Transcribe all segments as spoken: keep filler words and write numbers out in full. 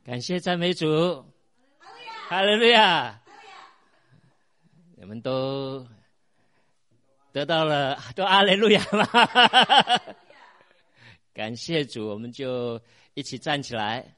感谢赞美主，哈利路亚！你们都得到了，都哈利路亚吗？感谢主，我们就一起站起来，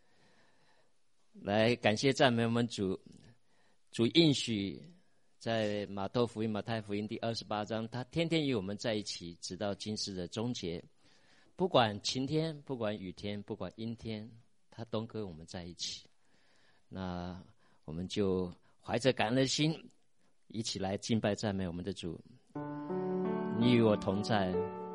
来感谢赞美我们主。主应许在马窦福音、马太福音第二十八章，他天天与我们在一起，直到今世的终结。不管晴天，不管雨天，不管阴天，他都跟我们在一起。那我们就怀着感恩的心，一起来敬拜赞美我们的主。你与我同在。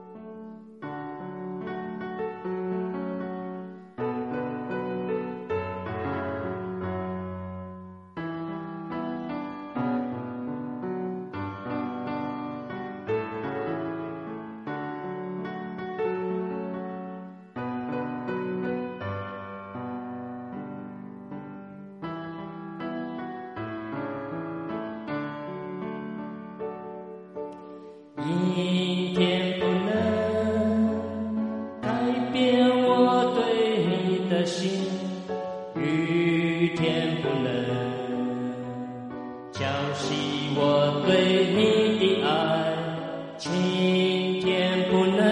阴天不能改变我对你的心，雨天不能浇熄我对你的爱，晴天不能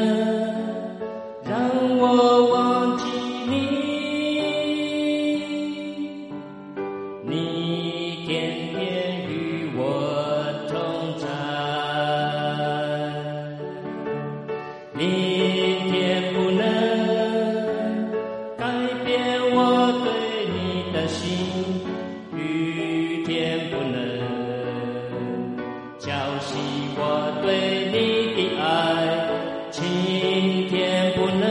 让我忘记你，你天天与我同在。明天不能改变我对你的心，雨天不能浇熄我对你的爱，晴天不能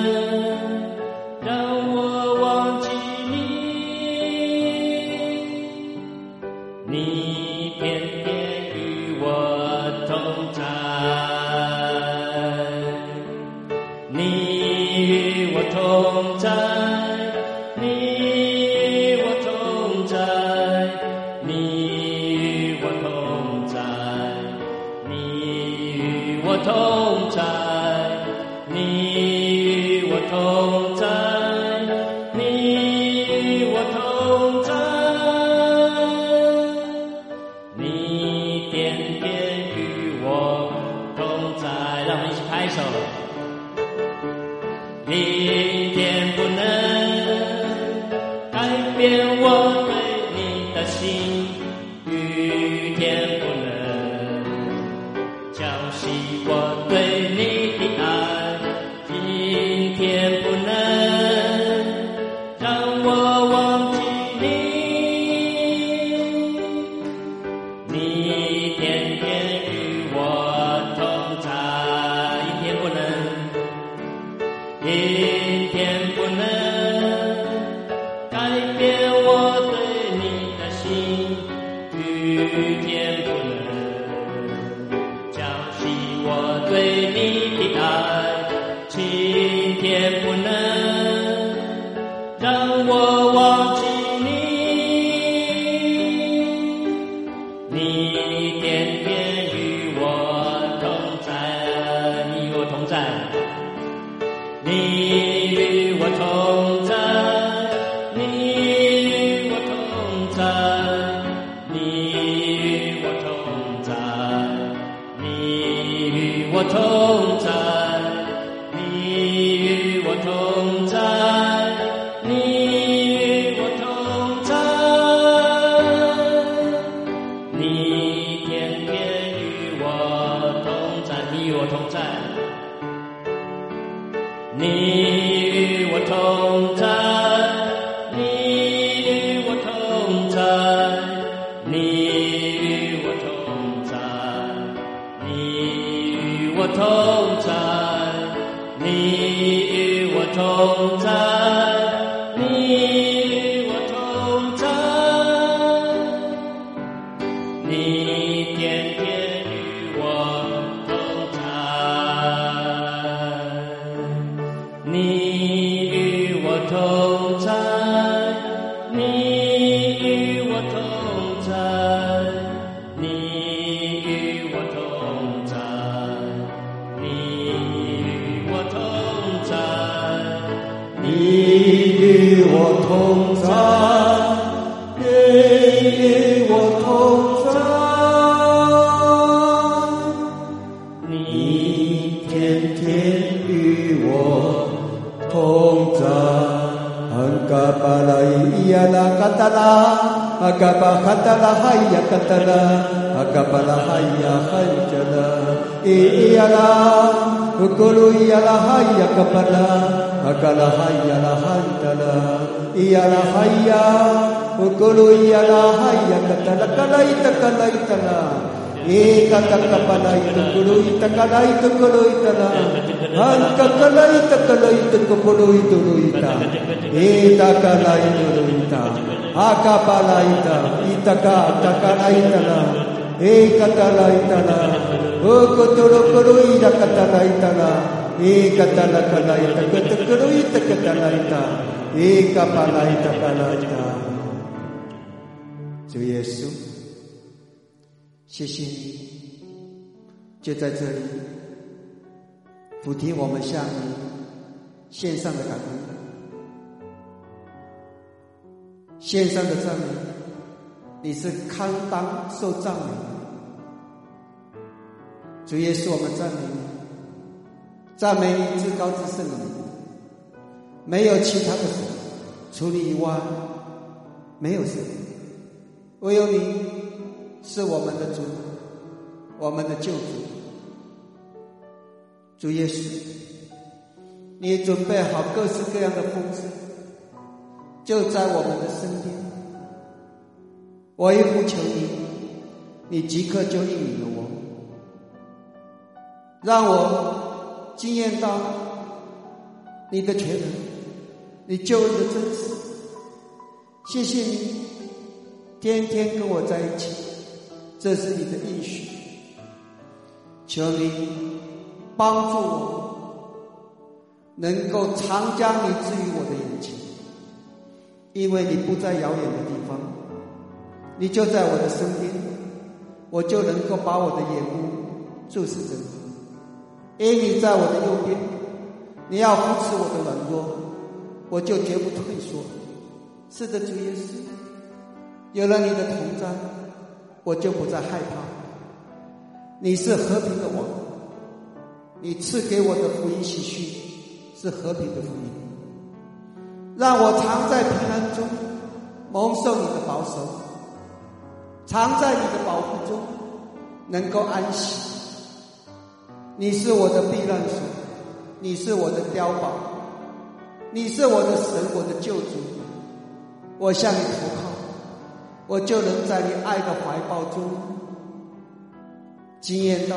让我忘记你，你天天与我同在。你与我同在，你与我同在，你与我同在，你与我同在，你与我同在，你与我同在，你天天与我同在。让我们一起拍手。阴天不能改变我对你的心，雨天不能浇熄我对你的爱，晴天不能让我忘记你，你天天与我同在。阴天不能阴天不能改变我对你的心，雨天不能浇熄我对你的爱，晴天不能让我忘记你，你天天与我同在。你与我同在，你与我同在，你与我同在，你与我同在，你与我同在，你与我同在，你与我同在，你天天与我同在，你与我同在。你与我同在，你与我同在，你与我同在，你与我同在，你与我同在，你与我同在，你天天与我同在。你与我同在，你与我同在，你与我同在，你与我同在，你与我 Akapala iyala katala, akapa katala haya katala, akapala haya hanjala, iyala, ukulu iyala haya kapala, akala haya la hanjala, iyala haya, ukulu iyala haya katala, kala ita kala itala. Ekata kapala itu kulu ita kala itu kulu itala, angka kala ita kala itu kulu itu ita, ita kala itu ita, akapala ita, ita kata kala itala, ekata la itala, okotoro kulu ita kata la itala, ekata la kala ita kata kulu ita kata la ita, ekapala ita kala ita. 主耶稣。 谢谢你，就在这里，俯听我们向你献上的感恩，献上的赞美，你是堪当受赞美的。主耶稣，我们赞美你，赞美你至高至圣的名，没有其他的神，除你以外，没有神，唯有你。 是我们的主，我们的救主，主耶稣，你准备好各式各样的丰盛，就在我们的身边。我一呼求你，你即刻就应允了我，让我经验到你的全能，你救恩的真实。谢谢你，天天跟我在一起。 这是你的应许，求你帮助我，能够常将你置于我的眼前，因为你不在遥远的地方，你就在我的身边，我就能够把我的眼目注视着你，因你在我的右边，你要扶持我的软弱，我就绝不退缩。是的，主耶稣，有了你的同在。 我就不再害怕。你是和平的王，你赐给我的福音喜讯是和平的福音，让我常在平安中蒙受你的保守，常在你的保护中能够安息。你是我的避难所，你是我的碉堡，你是我的神，我的救主。我向你投靠。 我就能在你爱的怀抱中经验到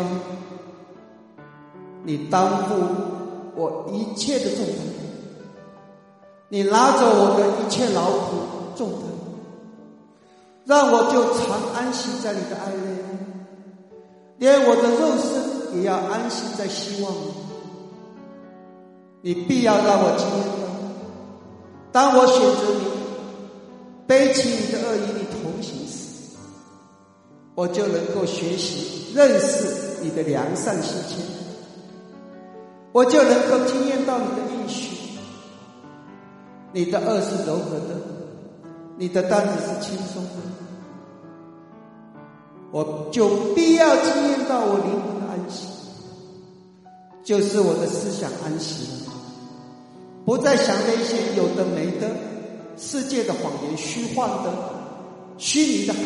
你担负我一切的重担，你拿走我的一切劳苦重担，让我就常安息在你的爱内，连我的肉身也要安息在希望里。你必要让我经验到，当我选择你，背起你的恶意，你同行时，我就能够学习认识你的良善心切，我就能够经验到你的应许。你的恶是柔和的，你的担子是轻松的，我就必要经验到我灵魂的安息，就是我的思想安息了，不再想那些有的没的世界的谎言、虚幻的虚拟的害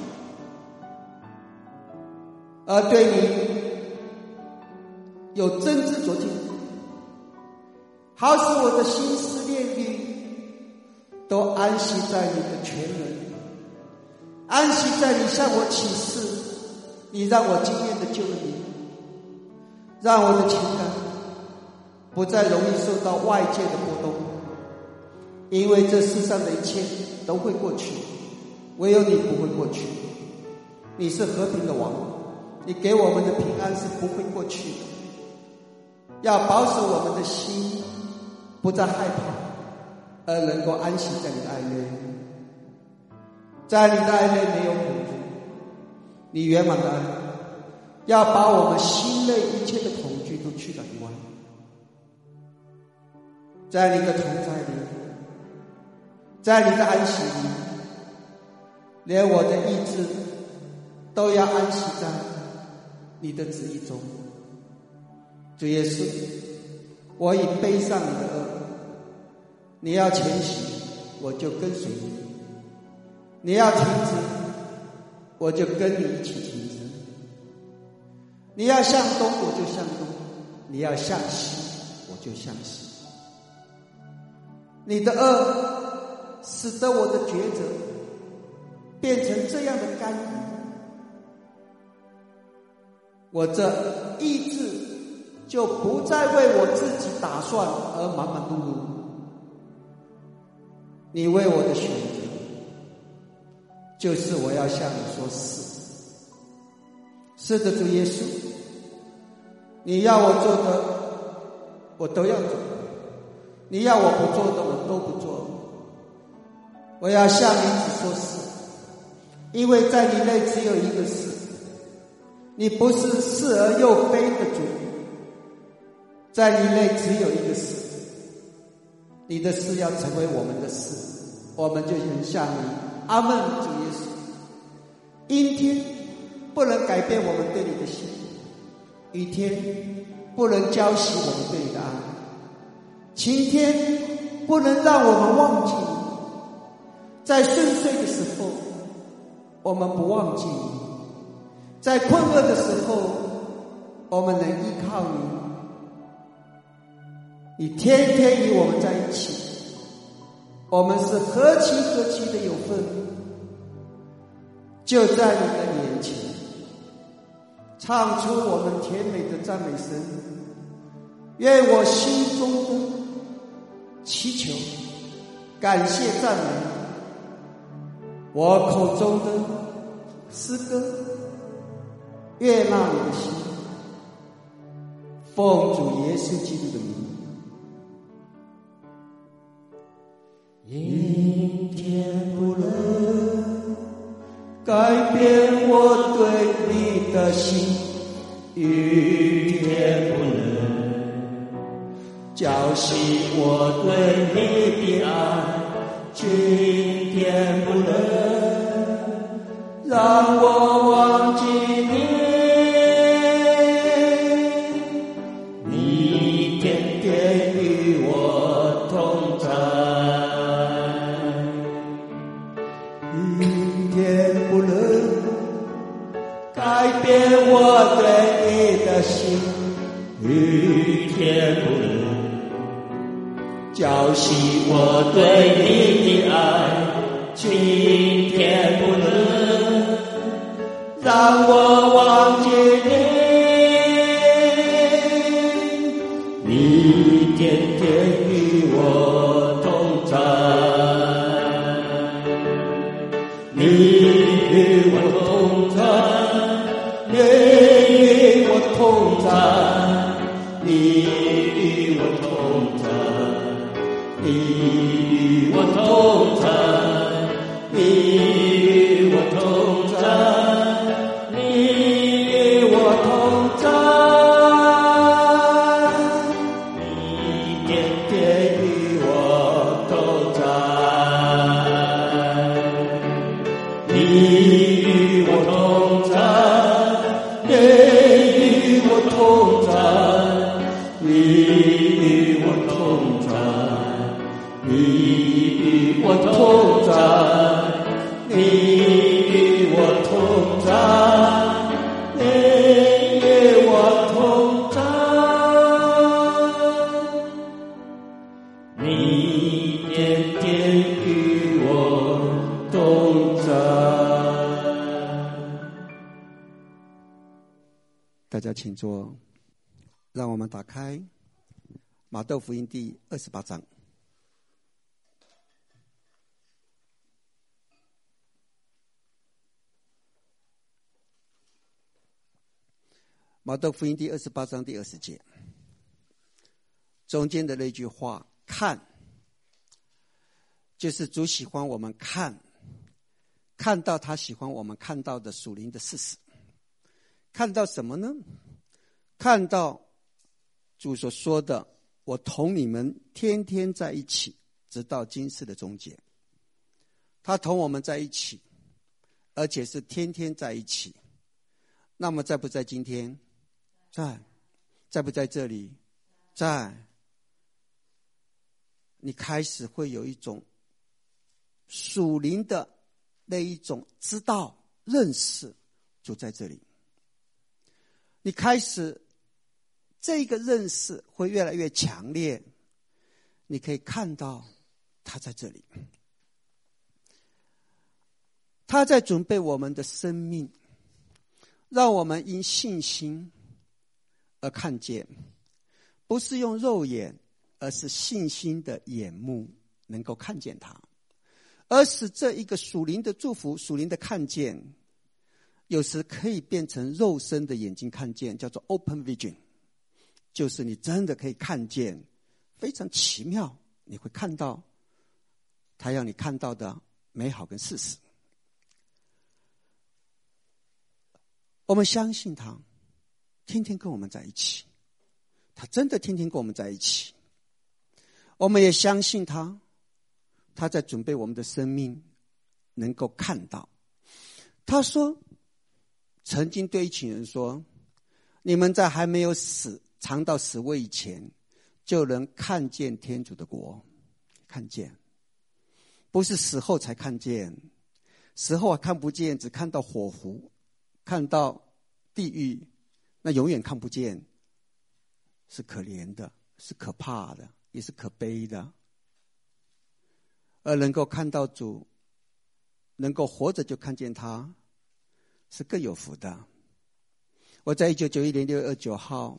怕，而对你有真知灼见，好使我的心思念虑都安息在你的全能，安息在你向我启示你让我经验的救恩，让我的情感不再容易受到外界的波动，因为这世上的一切都会过去，唯有你不会过去。你是和平的王，你给我们的平安是不会过去的，要保守我们的心不再害怕，而能够安息在你的爱内。在你的爱内没有恐惧，你圆满的爱要把我们心内一切的恐惧都去了以外。在你的同在里，在你的安息里，连我的意志都要安息在你的旨意中。主耶稣，我已背上你的恶，你要前行， 我就跟随你；你要停止，我就跟你一起停止；你要向东，我就向东；你要向西，我就向西。你的恶使得我的抉择变成这样的干预，我这意志就不再为我自己打算而忙忙碌碌。你为我的选择，就是我要向你说是。是的，主耶稣，你要我做的，我都要做；你要我不做的，我都不做。我要向你只说是，因为在你内只有一个是。你不是是而又非的主，在你内只有一个是。你的事要成为我们的事，我们就能向你。阿们，主耶稣。阴天不能改变我们对你的心，雨天不能浇熄我们对你的爱，晴天不能让我们忘记你。在顺遂的时候，我们不忘记你；在困厄的时候，我们能依靠你。你天天与我们在一起，我们是何其何其的有份，就在你的面前唱出我们甜美的赞美声。愿我心中的祈求、感谢、赞美，我口中的诗歌悦纳你的心，奉主耶稣基督的名。阴天不能改变我对你的心，雨天不能浇熄我对你的爱，晴天不能让我忘记你。你天天与我同在，阴天不能改变我对你的心，雨天不能浇熄我对你的爱，晴天不能让我忘记你。你天天与我同在，你与我同在，你与我同在，你与我同在，你与我同在，你与我同在，你与我同在，你天天与我同在，你与我同在，你与我同在，你与我同在，你与我同在，你与我同在，你与我同在，你天天与我同在。大家请坐，让我们打开马窦福音第二十八章。马窦福音第二十八章第二十节，中间的那句话“看”，就是主喜欢我们看，看到他喜欢我们看到的属灵的事实。看到什么呢？看到主所说的：“我同你们天天在一起，直到今世的终结。”他同我们在一起，而且是天天在一起。那么在不在今天？在。在不在这里？在。你开始会有一种属灵的那一种知道认识就在这里。你开始这个认识会越来越强烈，你可以看到他在这里，他在准备我们的生命，让我们因信心而看见，不是用肉眼，而是信心的眼目能够看见他，而使这一个属灵的祝福，属灵的看见，有时可以变成肉身的眼睛看见，叫做 open vision， 就是你真的可以看见，非常奇妙，你会看到他要你看到的美好跟事实。我们相信他天天跟我们在一起，他真的天天跟我们在一起。我们也相信他，他在准备我们的生命能够看到。他说，曾经对一群人说，你们在还没有死尝到死味以前，就能看见天主的国。看见不是死后才看见，死后还看不见，只看到火湖，看到地狱，那永远看不见，是可怜的，是可怕的，也是可悲的。而能够看到主，能够活着就看见他，是更有福的。我在一九九一年六月二十九号，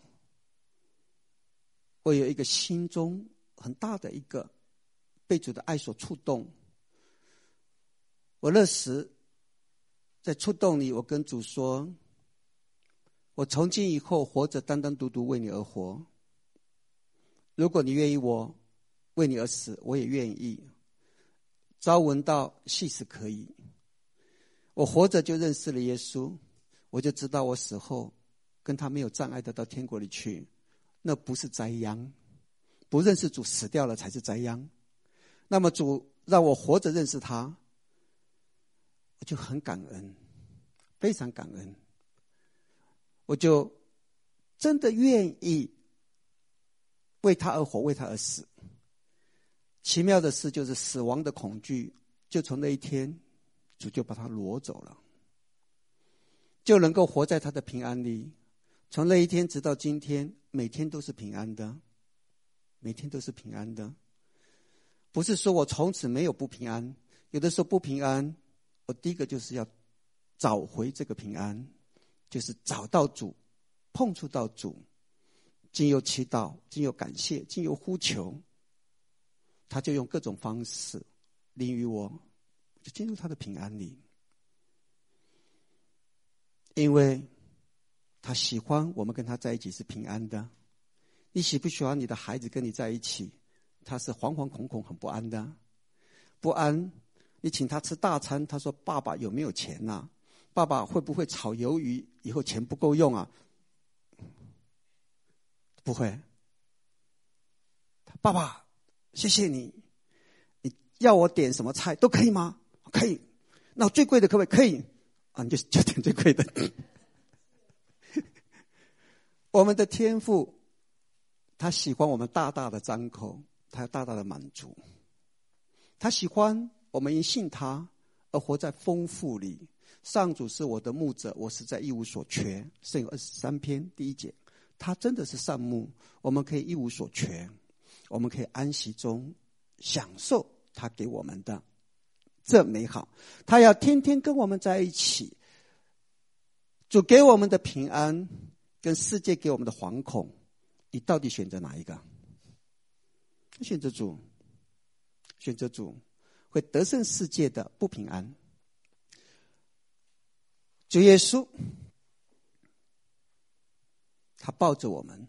我有一个心中很大的一个被主的爱所触动。我那时在触动里，我跟主说，我从今以后活着单单独独为你而活，如果你愿意我为你而死，我也愿意。朝闻道，夕死可以。我活着就认识了耶稣，我就知道我死后跟他没有障碍的到天国里去，那不是灾殃。不认识主死掉了才是灾殃。那么主让我活着认识他，我就很感恩，非常感恩。我就真的愿意为他而活，为他而死。奇妙的事就是死亡的恐惧，就从那一天主就把他挪走了，就能够活在他的平安里。从那一天直到今天，每天都是平安的，每天都是平安的。不是说我从此没有不平安，有的时候不平安，我第一个就是要找回这个平安，就是找到主，碰触到主，经由祈祷，经由感谢，经由呼求，他就用各种方式临于我，就进入他的平安里。因为他喜欢我们跟他在一起是平安的。你喜不喜欢你的孩子跟你在一起，他是惶惶恐恐很不安的。不安，你请他吃大餐，他说爸爸有没有钱啊？爸爸会不会炒鱿鱼以后钱不够用啊？不会。爸爸谢谢你，你要我点什么菜都可以吗？可以。那最贵的可不可以？可以啊，你就就点最贵的。我们的天父他喜欢我们大大的张口，他要大大的满足。他喜欢我们因信他而活在丰富里。上主是我的牧者，我实在一无所缺。圣咏二十三篇第一节，他真的是善牧，我们可以一无所缺，我们可以安息中享受他给我们的这美好。他要天天跟我们在一起。主给我们的平安跟世界给我们的惶恐，你到底选择哪一个？选择主，选择主会得胜世界的不平安。主耶稣他抱着我们，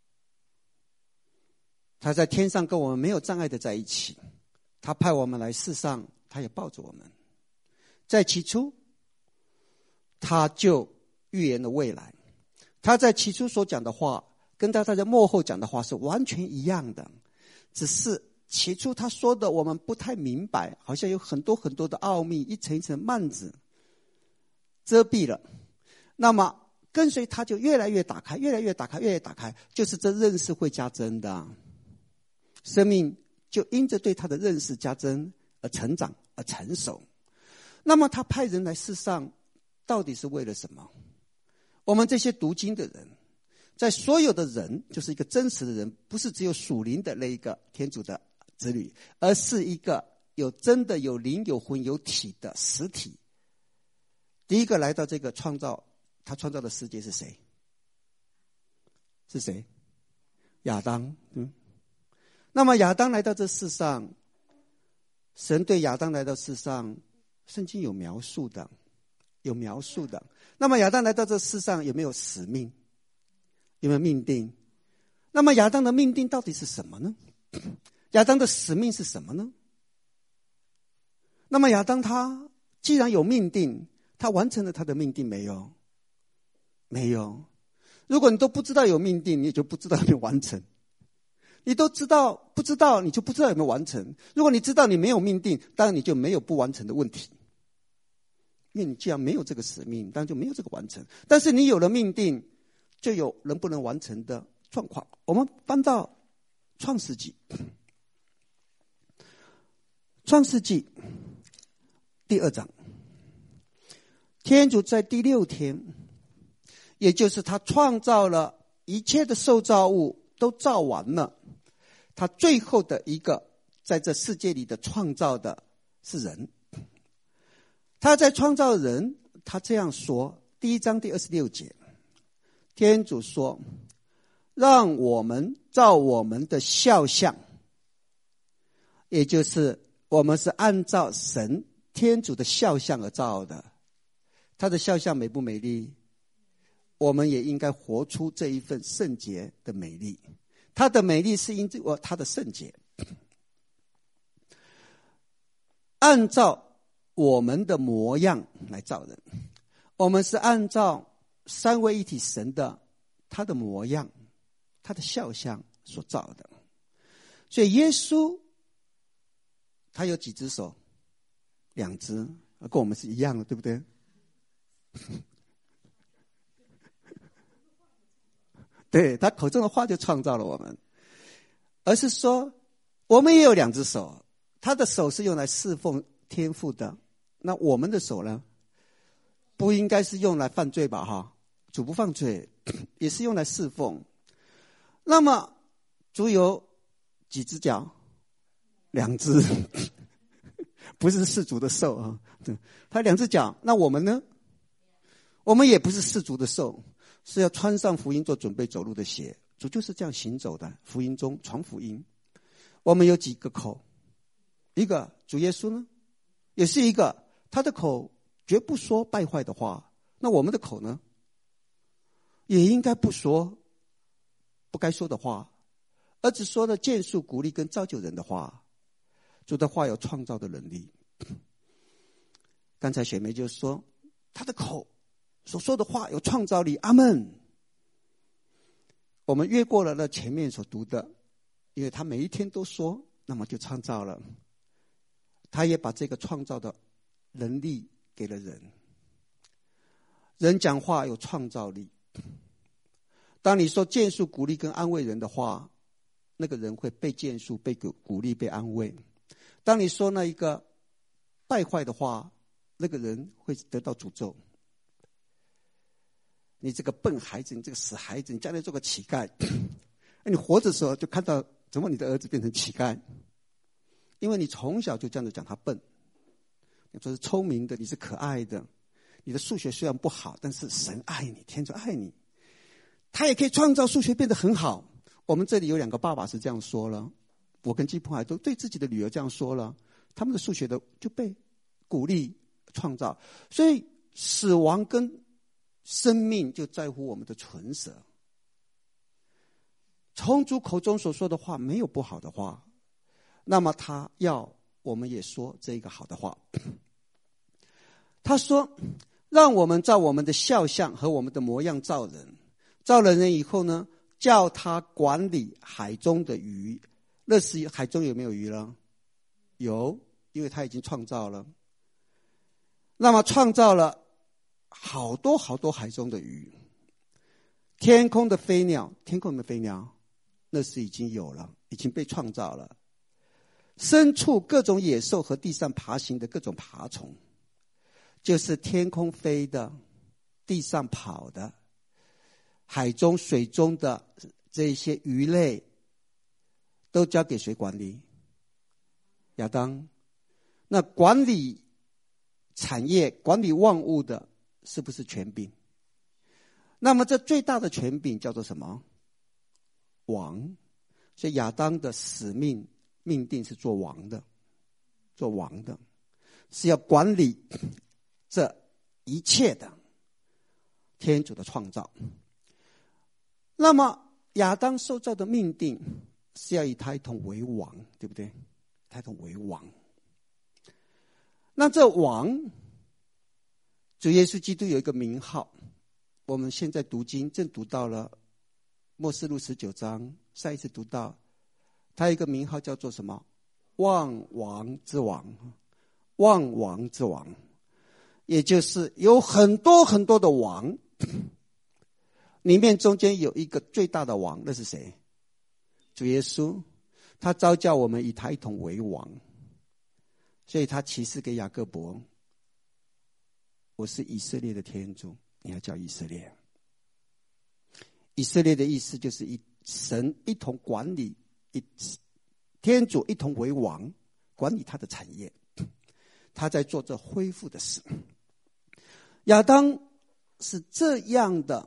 他在天上跟我们没有障碍的在一起，他派我们来世上，他也抱着我们。在起初他就预言了未来，他在起初所讲的话跟他在末后讲的话是完全一样的，只是起初他说的我们不太明白，好像有很多很多的奥秘，一层一层幔子遮蔽了。那么跟随他就越来越打开，越来越打开，越来越打开，就是这认识会加增的，生命就因着对他的认识加增而成长，而而成熟。那么他派人来世上到底是为了什么？我们这些读经的人，在所有的人就是一个真实的人，不是只有属灵的那一个天主的子女，而是一个有真的有灵有魂有体的实体。第一个来到这个创造，他创造的世界是谁？是谁？亚当。嗯，那么亚当来到这世上，神对亚当来到世上，圣经有描述的，有描述的。那么亚当来到这世上有没有使命？有没有命定？那么亚当的命定到底是什么呢？亚当的使命是什么呢？那么亚当他既然有命定，他完成了他的命定没有？没有。如果你都不知道有命定，你就不知道有没有完成。你都知道不知道，你就不知道有没有完成。如果你知道你没有命定，当然你就没有不完成的问题。因为你既然没有这个使命，当然就没有这个完成。但是你有了命定，就有能不能完成的状况。我们翻到创世纪，创世纪第二章，天主在第六天，也就是他创造了一切的受造物都造完了，他最后的一个在这世界里的创造的是人。他在创造人，他这样说，第一章第二十六节，天主说，让我们照我们的肖像，也就是我们是按照神天主的肖像而造的。他的肖像美不美丽？我们也应该活出这一份圣洁的美丽。他的美丽是因为他的圣洁。按照我们的模样来造人，我们是按照三位一体神的他的模样，他的肖像所造的。所以耶稣他有几只手？两只，跟我们是一样的，对不对？对，他口中的话就创造了我们。而是说我们也有两只手，他的手是用来侍奉天父的，那我们的手呢？不应该是用来犯罪吧？哈，主不犯罪，也是用来侍奉。那么主有几只脚？两只，不是世俗的兽啊，他两只脚。那我们呢？我们也不是世俗的兽，是要穿上福音做准备走路的鞋。主就是这样行走的，福音中传福音。我们有几个口？一个主耶稣呢，也是一个，他的口绝不说败坏的话。那我们的口呢，也应该不说不该说的话，而只说了建树、鼓励跟造就人的话。主的话有创造的能力。刚才雪梅就说，他的口所说的话有创造力。阿们。我们越过了那前面所读的，因为他每一天都说，那么就创造了。他也把这个创造的能力给了人。人讲话有创造力。当你说建树、鼓励跟安慰人的话，那个人会被建树、被鼓励、被安慰。当你说那一个败坏的话，那个人会得到诅咒。你这个笨孩子，你这个死孩子，你将来做个乞丐。你活着的时候就看到怎么你的儿子变成乞丐，因为你从小就这样子讲他笨。你说是聪明的，你是可爱的，你的数学虽然不好，但是神爱你，天主爱你，他也可以创造数学变得很好。我们这里有两个爸爸是这样说了，我跟金鹏海都对自己的女儿这样说了，他们的数学的就被鼓励创造。所以死亡跟生命就在乎我们的唇舌。从主口中所说的话没有不好的话，那么他要我们也说这个好的话。他说，让我们照我们的肖像和我们的模样造人。造了人以后呢，叫他管理海中的鱼。那时海中有没有鱼了？有，因为他已经创造了。那么创造了好多好多海中的鱼。天空的飞鸟，天空的飞鸟，那是已经有了，已经被创造了。 牲畜、各种野兽和地上爬行的各种爬虫，就是天空飞的、地上跑的、海中、水中的这些鱼类，都交给谁管理？亚当。那管理产业、管理万物的，是不是权柄？那么这最大的权柄叫做什么？王。所以亚当的使命命定是做王的，做王的，是要管理这一切的天主的创造。那么亚当受造的命定是要以他一同为王，对不对？他一同为王。那这王，主耶稣基督有一个名号，我们现在读经正读到了默示录十九章，上一次读到他有一个名号叫做什么？万王之王，万王之王，也就是有很多很多的王，里面中间有一个最大的王，那是谁？主耶稣。他召叫我们以他一同为王，所以他启示给雅各伯，我是以色列的天主，你要叫以色列。以色列的意思就是以神一同管理，以天主一同为王，管理他的产业，他在做这恢复的事。亚当是这样的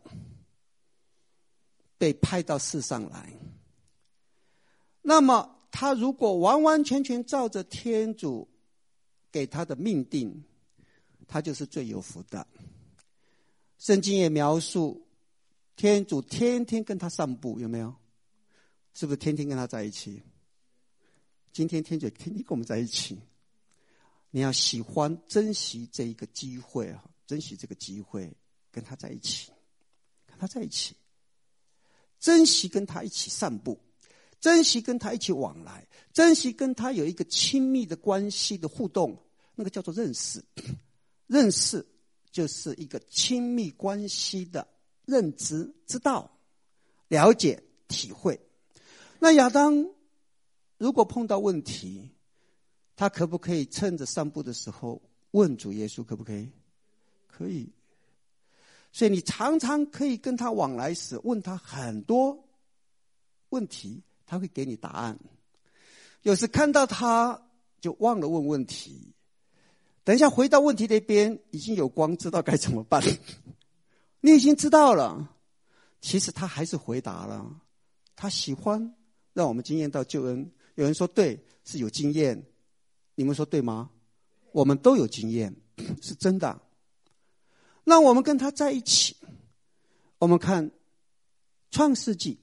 被派到世上来，那么他如果完完全全照着天主给他的命定，他就是最有福的。圣经也描述天主天天跟他散步，有没有？是不是天天跟他在一起？今天天主天天跟我们在一起，你要喜欢珍惜这一个机会啊，珍惜这个机会跟他在一起，跟他在一起，珍惜跟他一起散步，珍惜跟他一起往来，珍惜跟他有一个亲密的关系的互动，那个叫做认识。认识就是一个亲密关系的认知、知道、了解、体会。那亚当如果碰到问题，他可不可以趁着散步的时候问主耶稣？可不可以？可以。所以你常常可以跟他往来时，问他很多问题，他会给你答案。有时看到他就忘了问问题，等一下回到问题那边已经有光，知道该怎么办。你已经知道了，其实他还是回答了。他喜欢让我们经验到救恩。有人说对，是有经验，你们说对吗？我们都有经验，是真的。让我们跟他在一起。我们看创世纪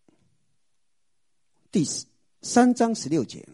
第三章十六节，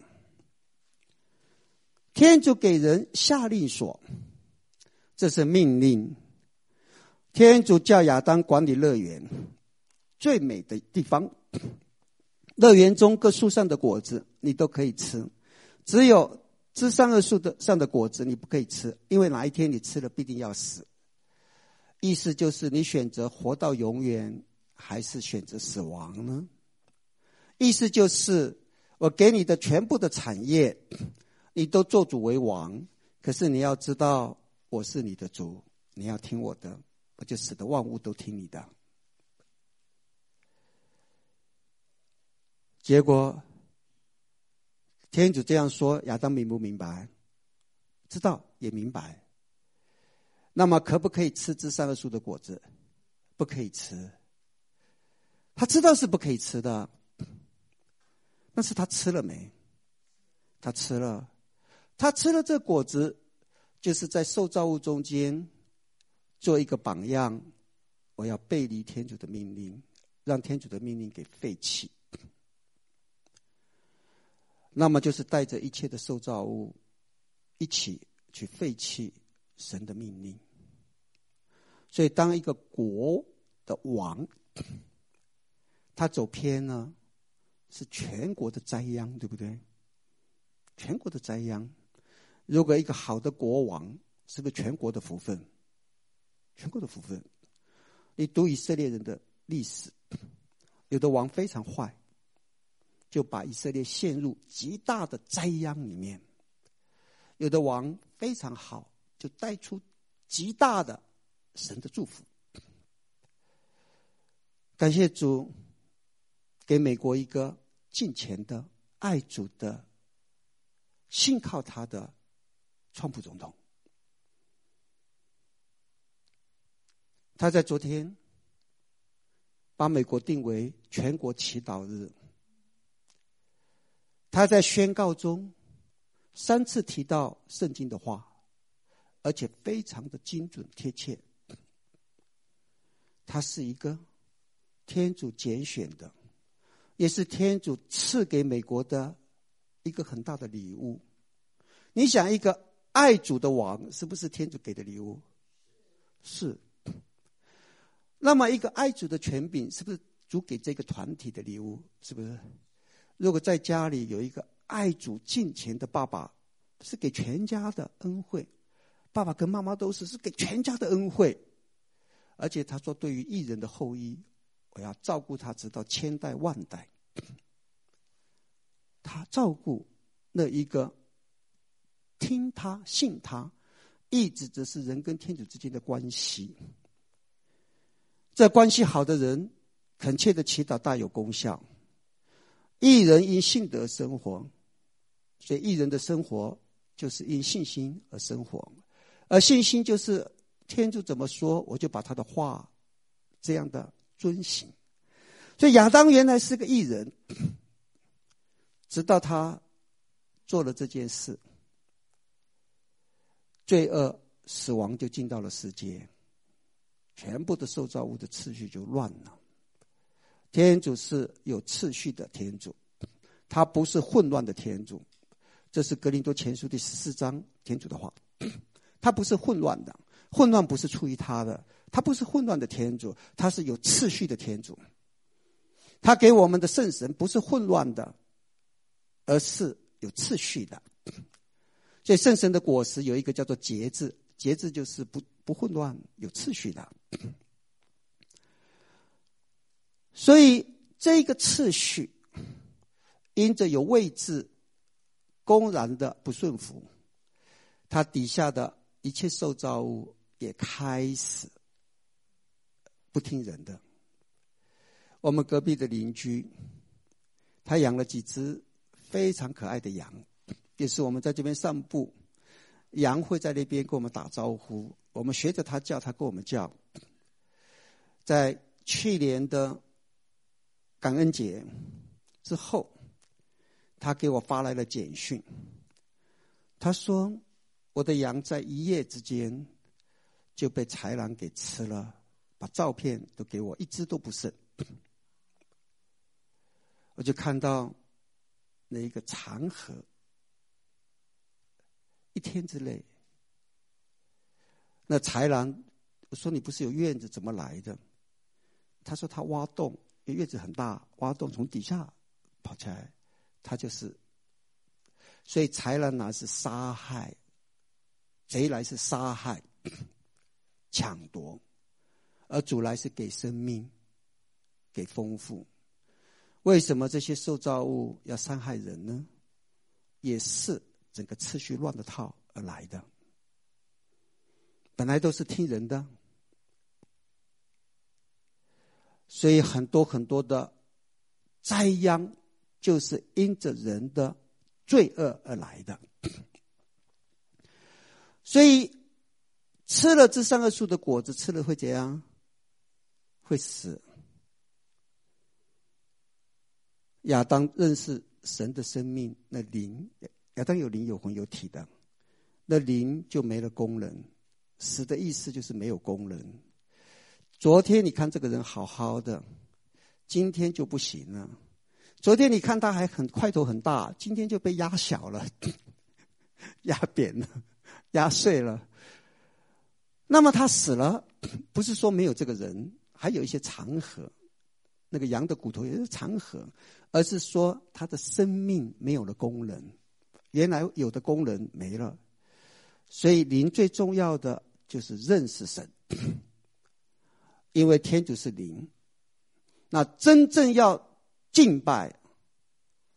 天主给人下令说，这是命令。天主叫亚当管理乐园，最美的地方。乐园中各树上的果子你都可以吃，只有知善恶树的上的果子你不可以吃，因为哪一天你吃了必定要死。意思就是你选择活到永远还是选择死亡呢？意思就是我给你的全部的产业你都做主为王，可是你要知道我是你的主，你要听我的，我就使得万物都听你的。结果天主这样说，亚当明不明白？知道，也明白。那么可不可以吃知善恶树的果子？不可以吃。他知道是不可以吃的，但是他吃了没？他吃了。他吃了这果子，就是在受造物中间做一个榜样，我要背离天主的命令，让天主的命令给废弃。那么就是带着一切的受造物一起去废弃神的命令。所以当一个国的王他走偏了，是全国的灾殃，对不对？全国的灾殃。如果一个好的国王，是不是全国的福分？全国的福分。你读以色列人的历史，有的王非常坏， 就把以色列陷入极大的灾殃里面。有的王非常好，就带出极大的神的祝福。感谢主，给美国一个敬虔的、爱主的、信靠他的川普总统。他在昨天把美国定为全国祈祷日。他在宣告中三次提到圣经的话，而且非常的精准贴切。他是一个天主拣选的，也是天主赐给美国的一个很大的礼物。你想，一个爱主的王是不是天主给的礼物？是。那么一个爱主的权柄是不是主给这个团体的礼物？是不是？如果在家里有一个爱主敬虔的爸爸，是给全家的恩惠。爸爸跟妈妈都是是给全家的恩惠。而且他说，对于义人的后裔，我要照顾他直到千代万代。他照顾那一个听他信他，意指的是人跟天主之间的关系。这关系好的人，恳切的祈祷大有功效。义人因信德生活，所以义人的生活就是因信心而生活，而信心就是天主怎么说，我就把他的话这样的遵行。所以亚当原来是个义人，直到他做了这件事，罪恶死亡就进到了世界，全部的受造物的次序就乱了。天主是有次序的天主，他不是混乱的天主。这是哥林多前书第十四章天主的话，他不是混乱的，混乱不是出于他的，他不是混乱的天主，他是有次序的天主。他给我们的圣神不是混乱的，而是有次序的。所以圣神的果实有一个叫做节制，节制就是不不混乱，有次序的。所以这个次序因着有位置公然的不顺服，他底下的一切受造物也开始不听人的。我们隔壁的邻居，他养了几只非常可爱的羊，也是我们在这边散步，羊会在那边跟我们打招呼，我们学着他叫，他跟我们叫。在去年的感恩节之后，他给我发来了简讯，他说我的羊在一夜之间就被豺狼给吃了，把照片都给我，一只都不剩。我就看到那一个长河，一天之内，那豺狼，我说你不是有院子怎么来的？他说他挖洞，因为院子很大，挖洞从底下跑起来，他就是。所以豺狼拿是杀害，贼来是杀害、抢夺，而主来是给生命、给丰富。为什么这些受造物要伤害人呢？也是整个次序乱的套而来的。本来都是听人的，所以很多很多的灾殃就是因着人的罪恶而来的。所以吃了这三个树的果子，吃了会怎样？会死。亚当认识神的生命，那灵，亚当有灵有魂有体的，那灵就没了功能。死的意思就是没有功能。昨天你看这个人好好的，今天就不行了。昨天你看他还很块头很大，今天就被压小了，压扁了，压碎了。那么他死了，不是说没有这个人，还有一些长河，那个羊的骨头也是长河，而是说他的生命没有了功能，原来有的功能没了。所以灵最重要的就是认识神，因为天主是灵。那真正要敬拜，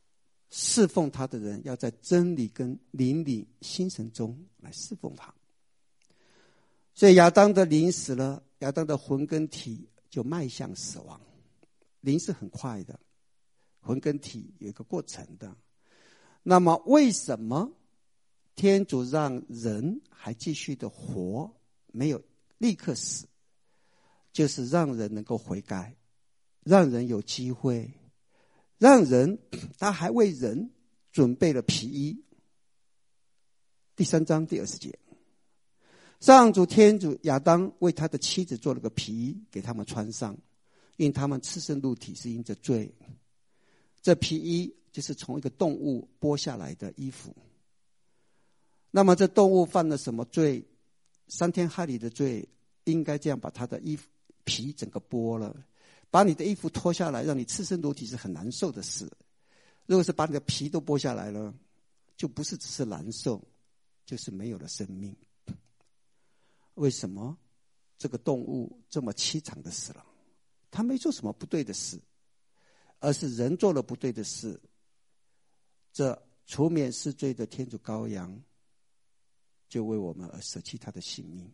侍奉他的人要在真理跟灵里心神中来侍奉他。所以亚当的灵死了，亚当的魂跟体就迈向死亡。灵是很快的，魂跟体有一个过程的。那么为什么天主让人还继续的活，没有立刻死？就是让人能够悔改，让人有机会，让人他还为人准备了皮衣。第三章第二十节，上主天主亚当为他的妻子做了个皮衣给他们穿上，因他们赤身露体是因着罪。这皮衣就是从一个动物剥下来的衣服。那么这动物犯了什么罪？伤天害理的罪，应该这样把他的衣服皮整个剥了，把你的衣服脱下来，让你赤身裸体是很难受的事。如果是把你的皮都剥下来了，就不是只是难受，就是没有了生命。为什么这个动物这么凄惨的死了？他没做什么不对的事，而是人做了不对的事。这除免世罪的天主羔羊就为我们而舍弃他的性命，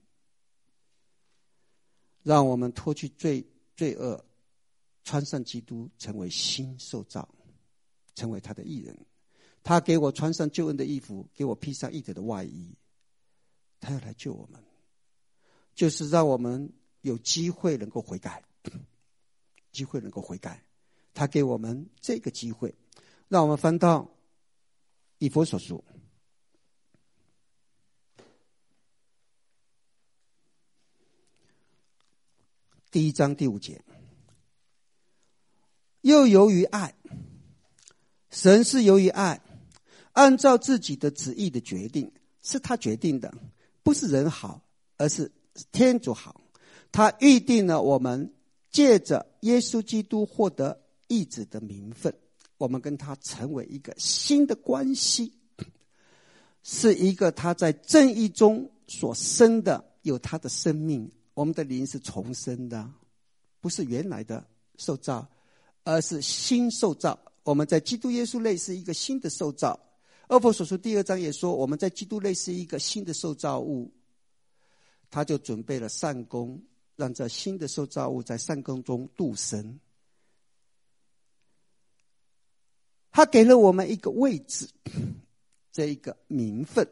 让我们脱去罪罪恶，穿上基督，成为新受造，成为他的义人。他给我穿上救恩的衣服，给我披上义德的外衣。他要来救我们，就是让我们有机会能够悔改，机会能够悔改。他给我们这个机会，让我们翻到以弗所书第一章第五节。又由于爱，神是由于爱，按照自己的旨意的决定，是他决定的，不是人好，而是天主好。他预定了我们借着耶稣基督获得义子的名分，我们跟他成为一个新的关系，是一个他在正义中所生的，有他的生命。我们的灵是重生的，不是原来的受造，而是新受造。我们在基督耶稣内是一个新的受造。厄弗所书第二章也说，我们在基督内是一个新的受造物。他就准备了善功，让这新的受造物在善功中度生。他给了我们一个位置，这一个名分，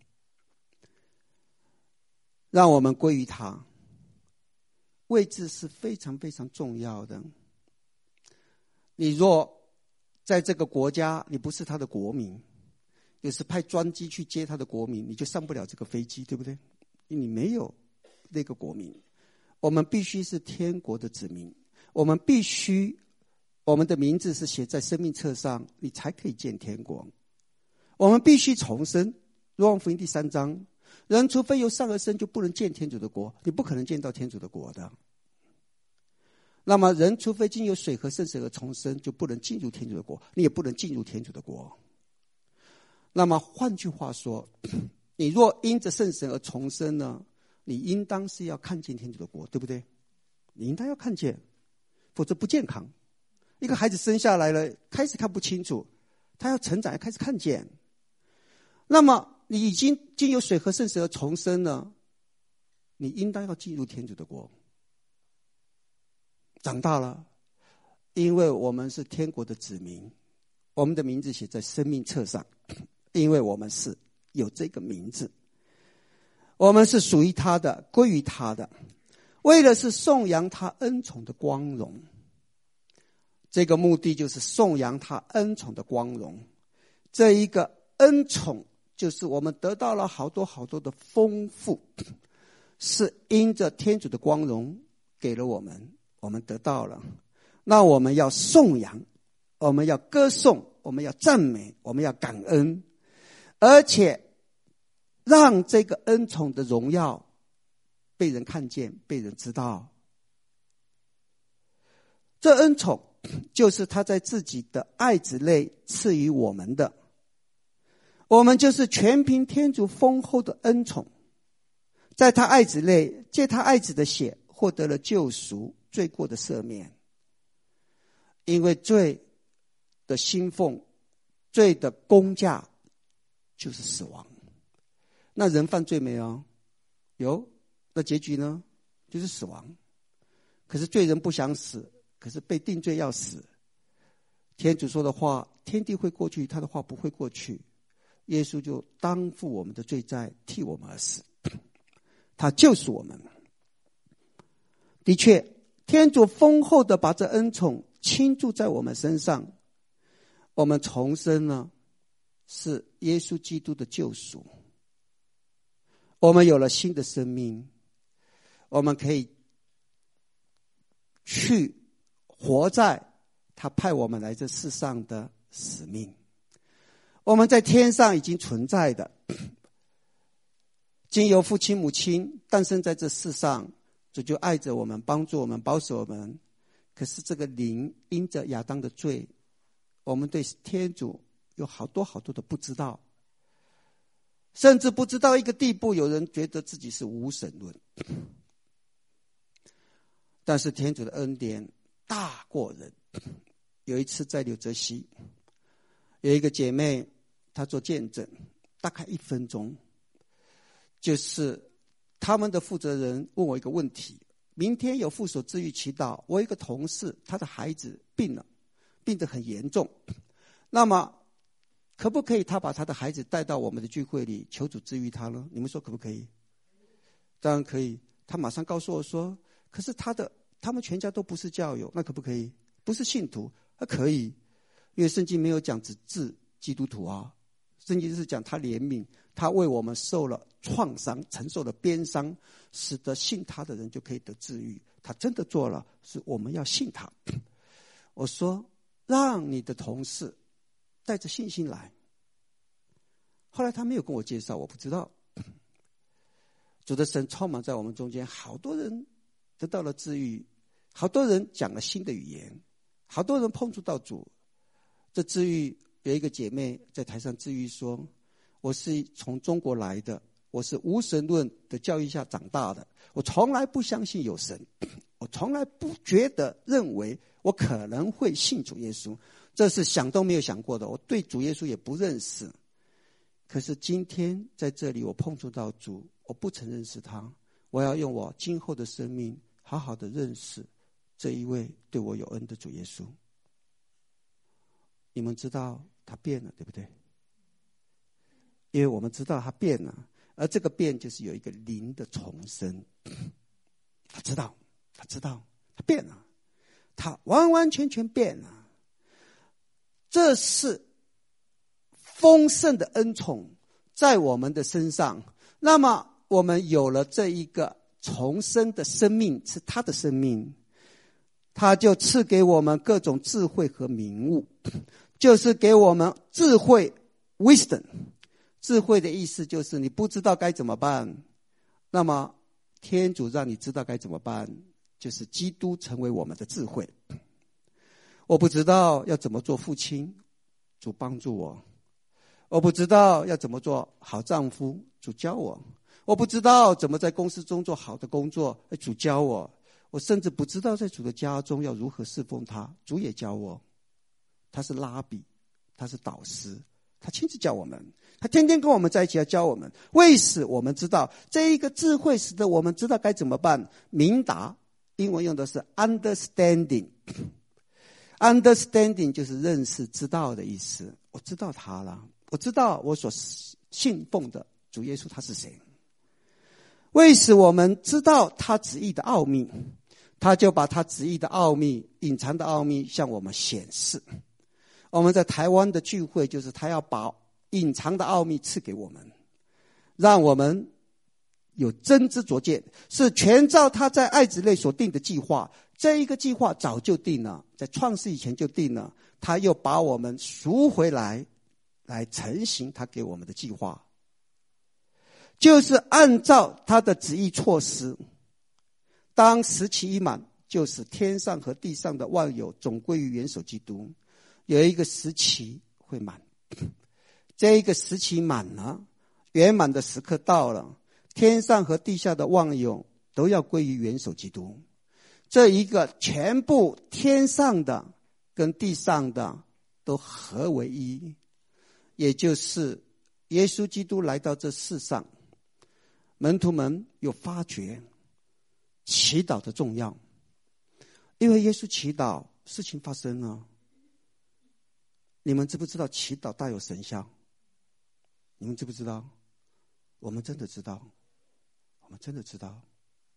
让我们归于他。位置是非常非常重要的。你若在这个国家，你不是他的国民，有时派专机去接他的国民，你就上不了这个飞机，对不对？因为你没有那个国民。我们必须是天国的子民，我们必须我们的名字是写在生命册上，你才可以见天国。我们必须重生。若望福音第三章，人除非由上而生，就不能见天主的国，你不可能见到天主的国的。那么人除非经由水和圣神而重生，就不能进入天主的国，你也不能进入天主的国。那么换句话说，你若因着圣神而重生呢，你应当是要看见天主的国，对不对？你应当要看见，否则不健康。一个孩子生下来了，开始看不清楚，他要成长，要开始看见。那么你已经经由水和圣神而重生了，你应当要进入天主的国。长大了，因为我们是天国的子民，我们的名字写在生命册上，因为我们是有这个名字，我们是属于他的，归于他的，为了是颂扬他恩宠的光荣。这个目的就是颂扬他恩宠的光荣。这一个恩宠就是我们得到了好多好多的丰富，是因着天主的光荣给了我们，我们得到了。那我们要颂扬，我们要歌颂，我们要赞美，我们要感恩，而且让这个恩宠的荣耀被人看见，被人知道。这恩宠就是他在自己的爱子内赐予我们的，我们就是全凭天主丰厚的恩宠，在他爱子内借他爱子的血获得了救赎，罪过的赦免。因为罪的薪俸， 罪的工价就是死亡。那人犯罪没有？有。那结局呢？就是死亡。可是罪人不想死，可是被定罪要死。天主说的话，天地会过去，他的话不会过去。耶稣就当负我们的罪债，替我们而死，他救赎我们。的确，天主丰厚的把这恩宠倾注在我们身上，我们重生呢，是耶稣基督的救赎。我们有了新的生命，我们可以去活在他派我们来这世上的使命。我们在天上已经存在的，经由父亲母亲诞生在这世上，主就爱着我们，帮助我们，保守我们。可是这个灵因着亚当的罪，我们对天主有好多好多的不知道，甚至不知道一个地步，有人觉得自己是无神论。但是天主的恩典大过人。有一次在纽泽西，有一个姐妹，她做见证，大概一分钟，就是他们的负责人问我一个问题：明天有副手治愈祈祷，我有一个同事，他的孩子病了，病得很严重，那么可不可以他把他的孩子带到我们的聚会里，求主治愈他呢？你们说可不可以？当然可以。他马上告诉我说，可是他的他们全家都不是教友，那可不可以？不是信徒，那可以，因为圣经没有讲只治基督徒啊，圣经是讲他怜悯，他为我们受了创伤，承受了鞭伤，使得信他的人就可以得治愈。他真的做了，是我们要信他。我说，让你的同事带着信心来。后来他没有跟我介绍，我不知道。主的神充满在我们中间，好多人得到了治愈，好多人讲了新的语言，好多人碰触到主。这治愈，有一个姐妹在台上治愈说，我是从中国来的，我是无神论的教育下长大的，我从来不相信有神，我从来不觉得认为我可能会信主耶稣，这是想都没有想过的，我对主耶稣也不认识。可是今天在这里我碰触到主，我不曾认识他，我要用我今后的生命好好的认识这一位对我有恩的主耶稣。你们知道他变了，对不对？因为我们知道他变了，而这个变就是有一个灵的重生。他知道，他知道，他变了，他完完全全变了。这是丰盛的恩宠在我们的身上，那么我们有了这一个重生的生命，是他的生命，他就赐给我们各种智慧和明悟，就是给我们智慧 wisdom。 智慧的意思就是你不知道该怎么办，那么天主让你知道该怎么办，就是基督成为我们的智慧。我不知道要怎么做父亲，主帮助我；我不知道要怎么做好丈夫，主教我；我不知道怎么在公司中做好的工作，主教我；我甚至不知道在主的家中要如何侍奉他，主也教我。他是拉比，他是导师，他亲自教我们，他天天跟我们在一起要教我们，为使我们知道这一个智慧，使得我们知道该怎么办。明达英文用的是 understanding， understanding 就是认识知道的意思。我知道他了，我知道我所信奉的主耶稣他是谁，为使我们知道他旨意的奥秘，他就把他旨意的奥秘，隐藏的奥秘向我们显示。我们在台湾的聚会，就是他要把隐藏的奥秘赐给我们，让我们有真知灼见，是全照他在爱子内所定的计划。这一个计划早就定了，在创世以前就定了，他又把我们赎回来，来成行他给我们的计划，就是按照他的旨意措施。当时期一满，就是天上和地上的万有总归于元首基督。有一个时期会满，这一个时期满了，圆满的时刻到了，天上和地下的万有都要归于元首基督。这一个全部天上的跟地上的都合为一， 也就是耶稣基督来到这世上，门徒们有发觉祈祷的重要。因为耶稣祈祷，事情发生了。你们知不知道祈祷大有神效？你们知不知道？我们真的知道，我们真的知道。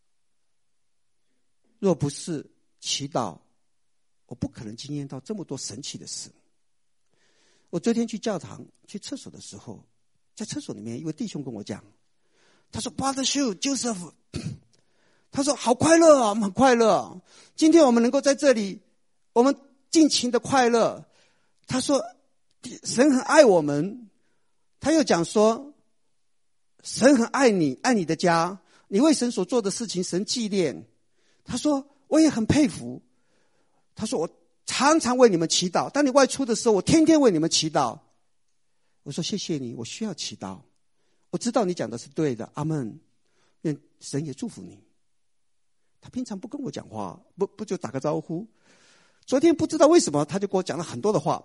若不是祈祷，我不可能经验到这么多神奇的事。我昨天去教堂去厕所的时候，在厕所里面，一位弟兄跟我讲，他说 Brother Shu Joseph， 他说好快乐啊，我们很快乐，今天我们能够在这里，我们尽情的快乐。他说神很爱我们，他又讲说神很爱你，爱你的家，你为神所做的事情神纪念。他说我也很佩服，他说我常常为你们祈祷，当你外出的时候，我天天为你们祈祷。我说谢谢你，我需要祈祷，我知道你讲的是对的，阿们，愿神也祝福你。他平常不跟我讲话，不不就打个招呼，昨天不知道为什么他就跟我讲了很多的话，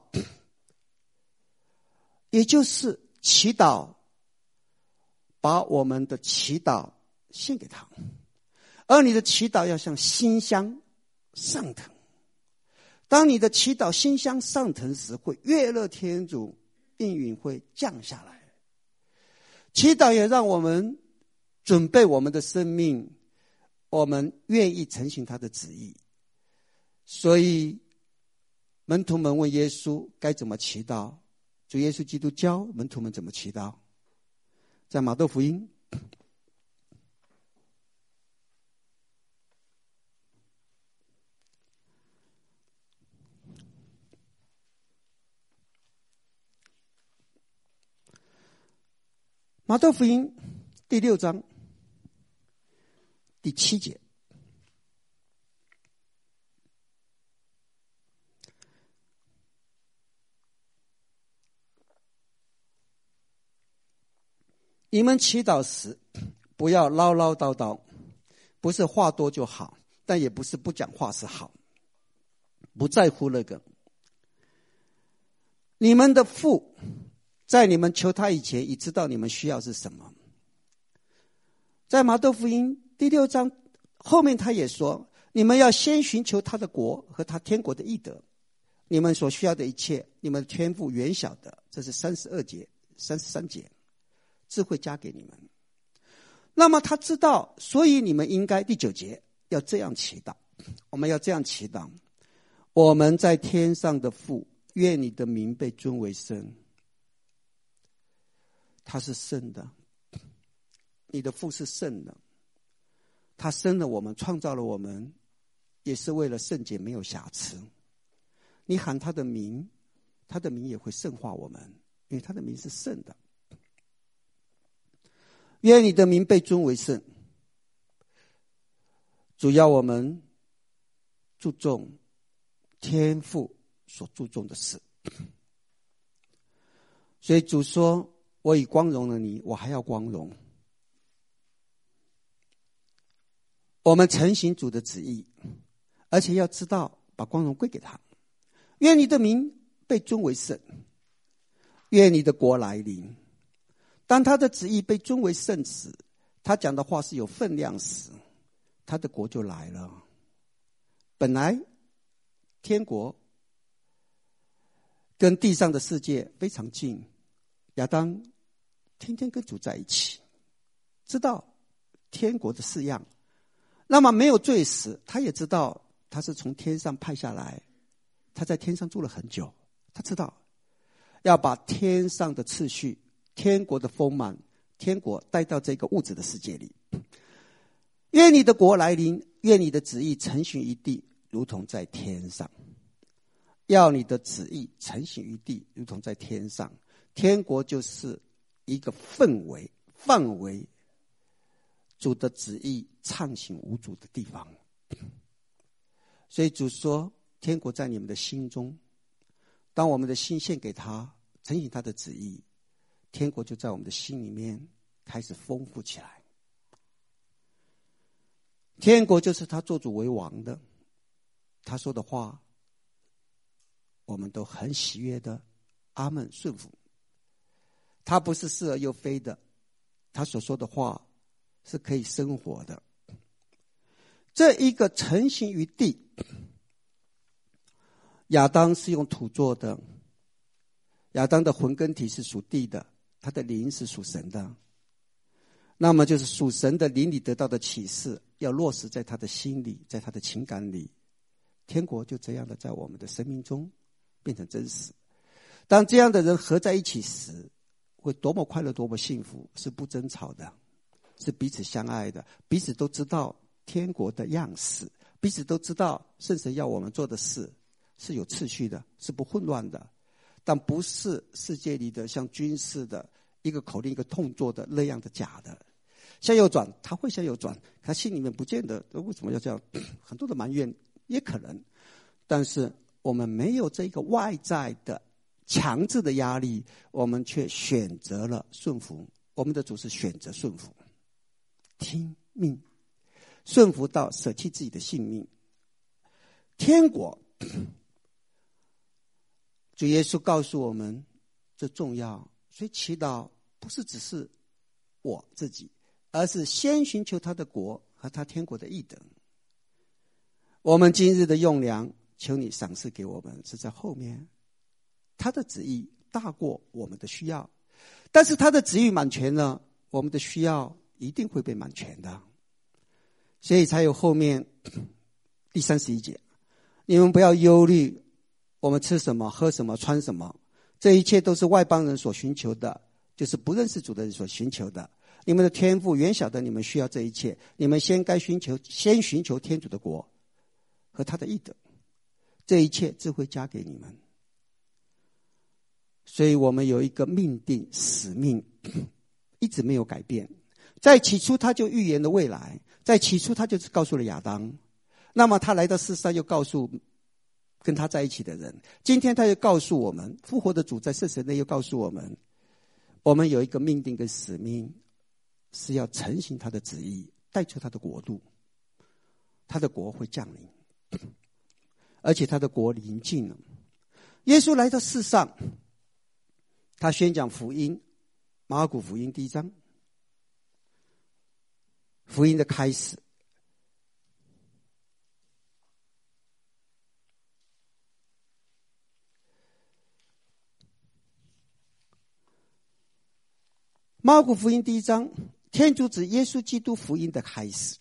也就是祈祷，把我们的祈祷献给他，而你的祈祷要像馨香上腾。当你的祈祷馨香上腾时，会悦乐天主，应允会降下来。祈祷也让我们准备我们的生命，我们愿意承行他的旨意。所以门徒们问耶稣该怎么祈祷，主耶稣基督教门徒们怎么祈祷。在马窦福音马窦福音第六章第七节，你们祈祷时不要唠唠叨叨，不是话多就好，但也不是不讲话是好，不在乎那个。你们的父在你们求他以前已知道你们需要是什么。在马窦福音第六章后面他也说，你们要先寻求他的国和他天国的义德，你们所需要的一切，你们的天父原晓得。这是三十二节三十三节，智慧加给你们。那么他知道，所以你们应该第九节要这样祈祷，我们要这样祈祷，我们在天上的父，愿你的名被尊为圣。他是圣的，你的父是圣的，他生了我们，创造了我们，也是为了圣洁没有瑕疵。你喊他的名，他的名也会圣化我们，因为他的名是圣的。愿你的名被尊为圣，主要我们注重天父所注重的事。所以主说，我已光荣了你，我还要光荣。我们承行主的旨意，而且要知道把光荣归给他。愿你的名被尊为圣，愿你的国来临。当他的旨意被尊为圣时，他讲的话是有分量时，他的国就来了。本来天国跟地上的世界非常近，亚当天天跟主在一起，知道天国的式样。那么没有罪时，他也知道他是从天上派下来，他在天上住了很久，他知道要把天上的次序，天国的丰满，天国带到这个物质的世界里。愿你的国来临，愿你的旨意承行于地，如同在天上。要你的旨意承行于地，如同在天上。天国就是一个氛围范围，主的旨意畅行无阻的地方。所以主说，天国在你们的心中。当我们的心献给他，承行他的旨意，天国就在我们的心里面开始丰富起来。天国就是他做主为王的，他说的话我们都很喜悦的阿们顺服。 他不是是而又非的，他所说的话是可以生活的。这一个成形于地，亚当是用土做的，亚当的魂跟体是属地的，他的灵是属神的。那么就是属神的灵里得到的启示，要落实在他的心里，在他的情感里。天国就这样的在我们的生命中变成真实。当这样的人合在一起时，会多么快乐，多么幸福，是不争吵的，是彼此相爱的，彼此都知道天国的样式，彼此都知道圣神要我们做的事是有次序的，是不混乱的，但不是世界里的像军事的一个口令一个动作的那样的假的。向右转，他会向右转，他心里面不见得为什么要这样，很多的埋怨也可能，但是我们没有这个外在的强制的压力，我们却选择了顺服。我们的主是选择顺服，听命，顺服到舍弃自己的性命。天国，主耶稣告诉我们这重要，所以祈祷不是只是我自己，而是先寻求他的国和他天国的义德。我们今日的用粮，求你赏赐给我们，是在后面。他的旨意大过我们的需要，但是他的旨意满全了，我们的需要一定会被满全的。所以才有后面第三十一节，你们不要忧虑我们吃什么喝什么穿什么，这一切都是外邦人所寻求的，就是不认识主的人所寻求的。你们的天父原晓得你们需要这一切，你们先该寻求先寻求天主的国和他的义德，这一切自会加给你们。所以我们有一个命定使命一直没有改变。在起初他就预言了未来，在起初他就是告诉了亚当，那么他来到世上又告诉跟他在一起的人，今天他又告诉我们，复活的主在圣神内又告诉我们，我们有一个命定跟使命，是要承行他的旨意，带出他的国度，他的国会降临，而且他的国临近了。耶稣来到世上，他宣讲福音，马可福音第一章，福音的开始。马可福音第一章，天主指耶稣基督福音的开始。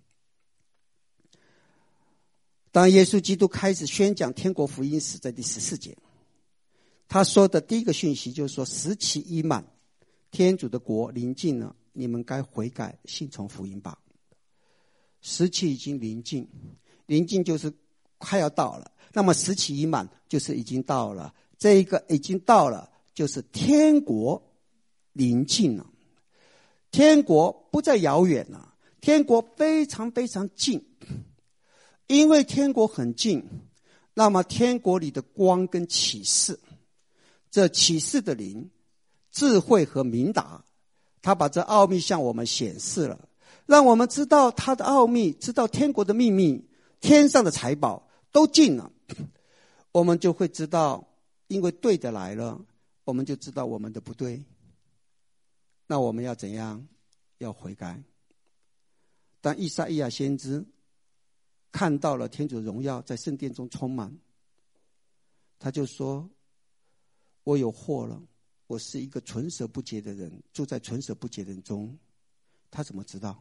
当耶稣基督开始宣讲天国福音时，在第十四节，他说的第一个讯息就是说，时期已满，天主的国临近了，你们该悔改信从福音吧。时期已经临近，临近就是快要到了，那么时期已满就是已经到了，这一个已经到了就是天国临近了。天国不再遥远了，天国非常非常近。因为天国很近，那么天国里的光跟启示，这启示的灵智慧和明达，他把这奥秘向我们显示了，让我们知道他的奥秘，知道天国的秘密，天上的财宝都近了。我们就会知道，因为对的来了，我们就知道我们的不对，那我们要怎样？要悔改。当以赛亚先知看到了天主的荣耀在圣殿中充满，他就说，我有祸了，我是一个唇舌不洁的人，住在唇舌不洁的人中。他怎么知道？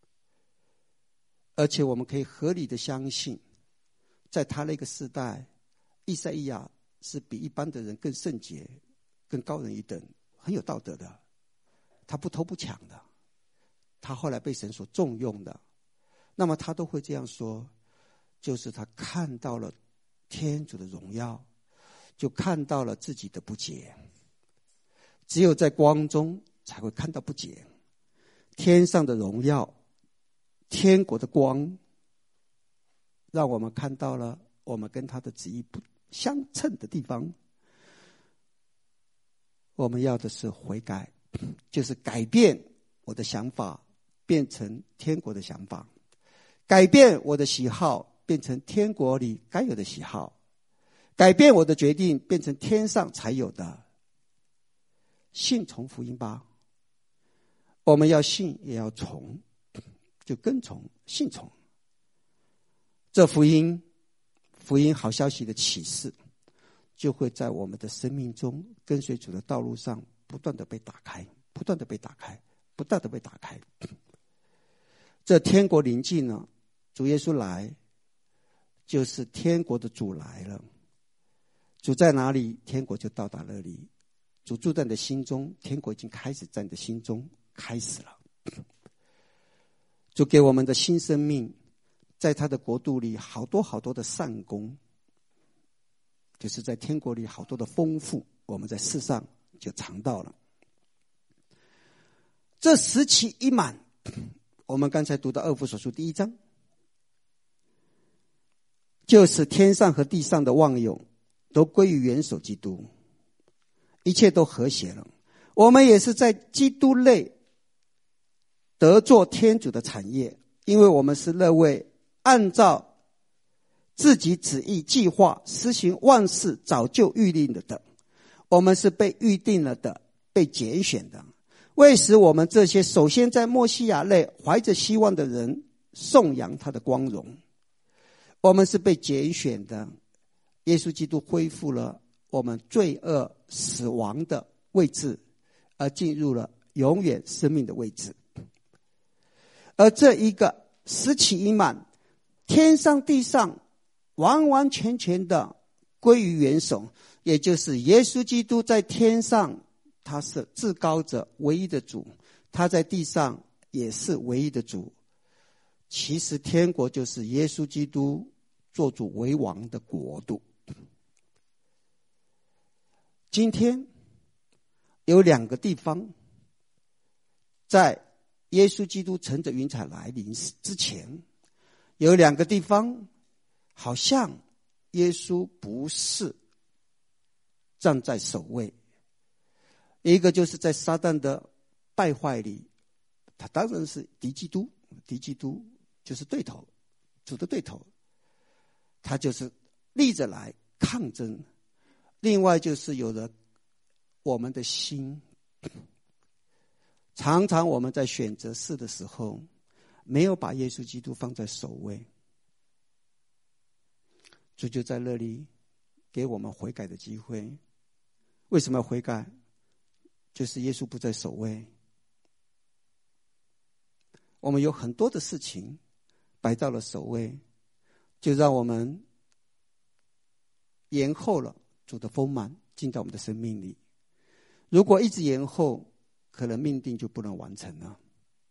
而且我们可以合理的相信，在他那个时代，以赛亚是比一般的人更圣洁，更高人一等，很有道德的，他不偷不抢的，他后来被神所重用的，那么他都会这样说，就是他看到了天主的荣耀，就看到了自己的不洁。只有在光中才会看到不洁。天上的荣耀，天国的光，让我们看到了我们跟他的旨意不相称的地方。我们要的是悔改，就是改变我的想法，变成天国的想法，改变我的喜好，变成天国里该有的喜好，改变我的决定，变成天上才有的。 信从福音吧。我们要信也要从，就跟从信从。这福音福音好消息的启示就会在我们的生命中跟随主的道路上不断的被打开，不断的被打开，不断的被打开。这天国临近了，主耶稣来，就是天国的主来了。主在哪里，天国就到达那里。主住在你的心中，天国已经开始在你的心中开始了。主给我们的新生命，在他的国度里好多好多的善功，就是在天国里好多的丰富，我们在世上就尝到了。这时期一满，我们刚才读到二弗所书第一章，就是天上和地上的万有都归于元首基督，一切都和谐了。我们也是在基督内得做天主的产业，因为我们是那位按照自己旨意计划实行万事早就预定了的。我们是被预定了的，被拣选的，为使我们这些首先在默西亚内怀着希望的人颂扬他的光荣。我们是被拣选的，耶稣基督恢复了我们罪恶死亡的位置，而进入了永远生命的位置。而这一个时期已满，天上地上完完全全的归于元首，也就是耶稣基督在天上，他是至高者唯一的主，他在地上也是唯一的主。其实天国就是耶稣基督做主为王的国度。今天有两个地方，在耶稣基督乘着云彩来临之前，有两个地方好像耶稣不是站在首位。一个就是在撒旦的败坏里，他当然是敌基督，敌基督就是对头，主的对头，他就是立着来抗争。另外就是有了我们的心，常常我们在选择事的时候，没有把耶稣基督放在首位。主就在那里给我们悔改的机会。为什么要悔改？就是耶稣不在首位。我们有很多的事情摆到了首位，就让我们延后了主的丰满进到我们的生命里。如果一直延后，可能命定就不能完成了。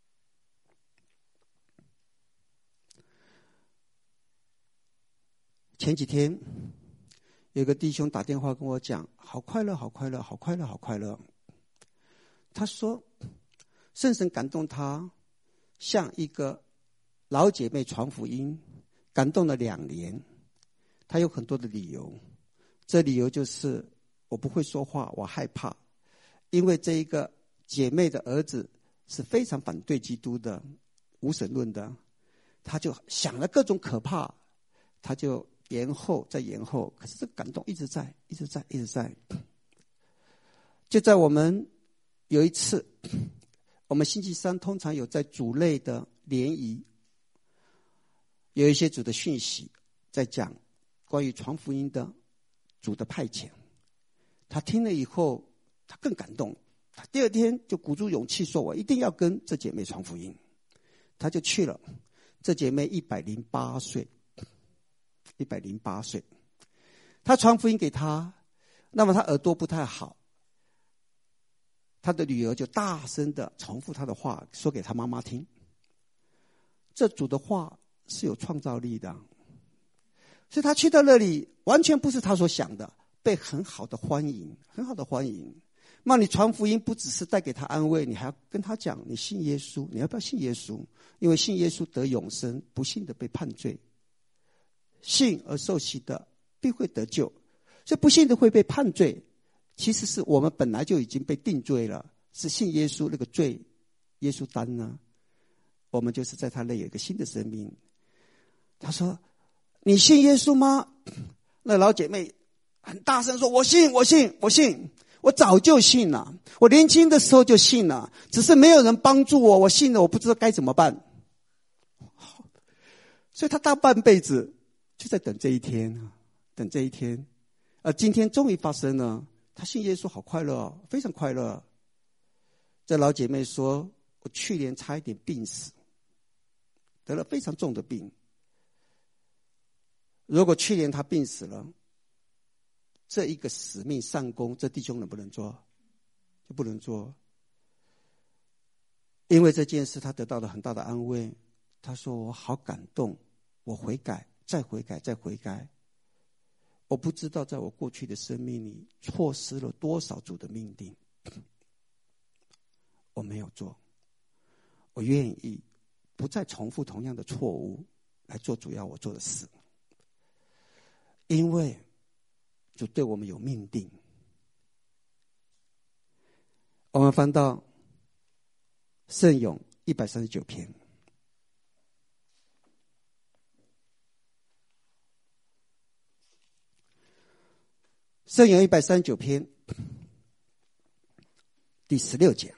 前几天有个弟兄打电话跟我讲，好快乐好快乐好快乐好快乐。他说圣神感动他向一个老姐妹传福音，感动了两年。他有很多的理由，这理由就是我不会说话，我害怕，因为这一个姐妹的儿子是非常反对基督的，无神论的。他就想了各种可怕，他就延后再延后，可是这个感动一直在一直在一直在。就在我们有一次，我们星期三通常有在主内的联谊，有一些主的讯息在讲关于传福音的主的派遣。他听了以后他更感动，他第二天就鼓足勇气说，我一定要跟这姐妹传福音。他就去了。这姐妹一百零八岁，一百零八岁，他传福音给他，那么他耳朵不太好，他的女儿就大声的重复他的话说给他妈妈听。这主的话是有创造力的，所以他去到那里完全不是他所想的，被很好的欢迎，很好的欢迎。那你传福音不只是带给他安慰，你还要跟他讲你信耶稣，你要不要信耶稣？因为信耶稣得永生，不信的被判罪，信而受洗的必会得救，所以不信的会被判罪。其实是我们本来就已经被定罪了，是信耶稣那个罪耶稣担呢，我们就是在他内有一个新的生命。他说你信耶稣吗？那老姐妹很大声说我信我信我信。 我早就信了，我年轻的时候就信了，只是没有人帮助我，我信了，我不知道该怎么办。所以他大半辈子就在等这一天，等这一天。而今天终于发生了，他信耶稣好快乐，非常快乐。这老姐妹说，我去年差一点病死，得了非常重的病。如果去年他病死了，这一个使命上工，这弟兄能不能做？就不能做。因为这件事他得到了很大的安慰。他说我好感动，我悔改，再悔改，再悔改。我不知道在我过去的生命里错失了多少主的命定，我没有做。我愿意不再重复同样的错误来做主要我做的事，因为主对我们有命定。我们翻到圣咏一百三十九篇。圣咏一百三十九篇第十六节，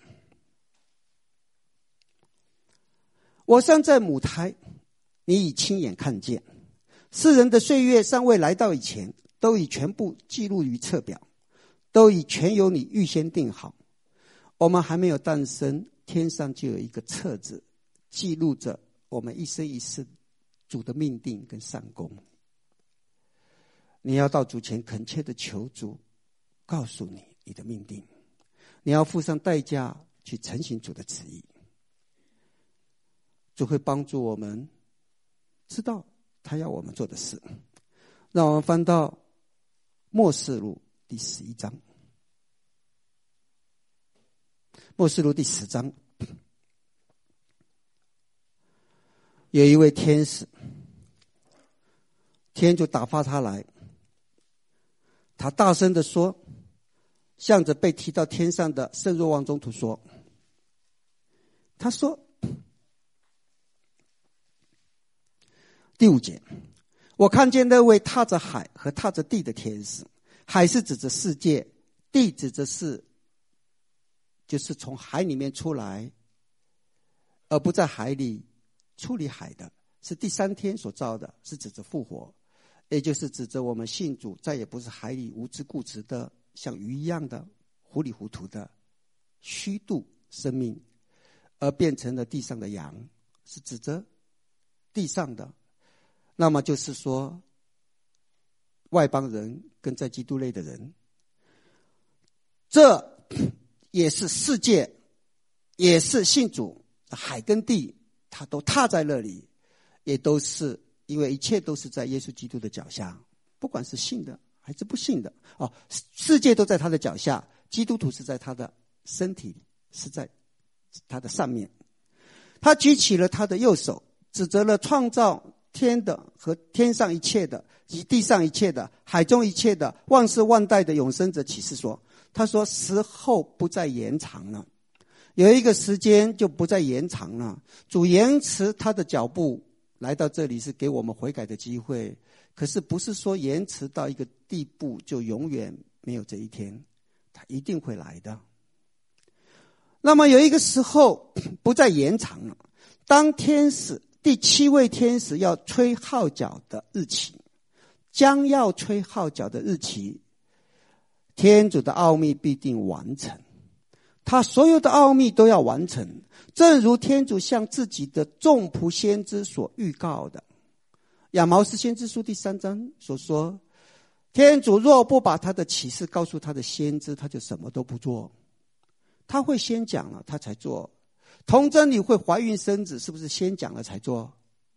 我尚在母胎，你已亲眼看见，世人的岁月尚未来到以前，都已全部记录于册表，都已全由你预先定好。我们还没有诞生，天上就有一个册子，记录着我们一生一世主的命定跟善功。你要到主前恳切的求主告诉你你的命定，你要付上代价去承行主的旨意。主会帮助我们知道他要我们做的事。让我们翻到默示录第十一章。默示录第十章，有一位天使，天就打发他来，他大声地说，向着被提到天上的圣若望宗徒说，他说，第五节，我看见那位踏着海和踏着地的天使，海是指着世界，地指着是就是从海里面出来而不在海里出离海的，是第三天所造的，是指着复活，也就是指着我们信主再也不是海里无知固执的像鱼一样的糊里糊涂的虚度生命，而变成了地上的羊，是指着地上的。那么就是说外邦人跟在基督内的人，这也是世界，也是信主海跟地，他都踏在那里，也都是因为一切都是在耶稣基督的脚下，不管是信的还是不信的哦，世界都在他的脚下，基督徒是在他的身体里，是在他的上面。他举起了他的右手，指责了创造天的和天上一切的及地上一切的海中一切的万世万代的永生者启示说，他说时候不再延长了，有一个时间就不再延长了。主延迟他的脚步来到这里，是给我们悔改的机会，可是不是说延迟到一个地步就永远没有这一天，他一定会来的。那么有一个时候不再延长了，当天使第七位天使要吹号角的日期，将要吹号角的日期，天主的奥秘必定完成，他所有的奥秘都要完成，正如天主向自己的众仆先知所预告的。亚毛斯先知书第三章所说，天主若不把他的启示告诉他的先知，他就什么都不做。他会先讲了他才做。童贞女会怀孕生子，是不是先讲了才做？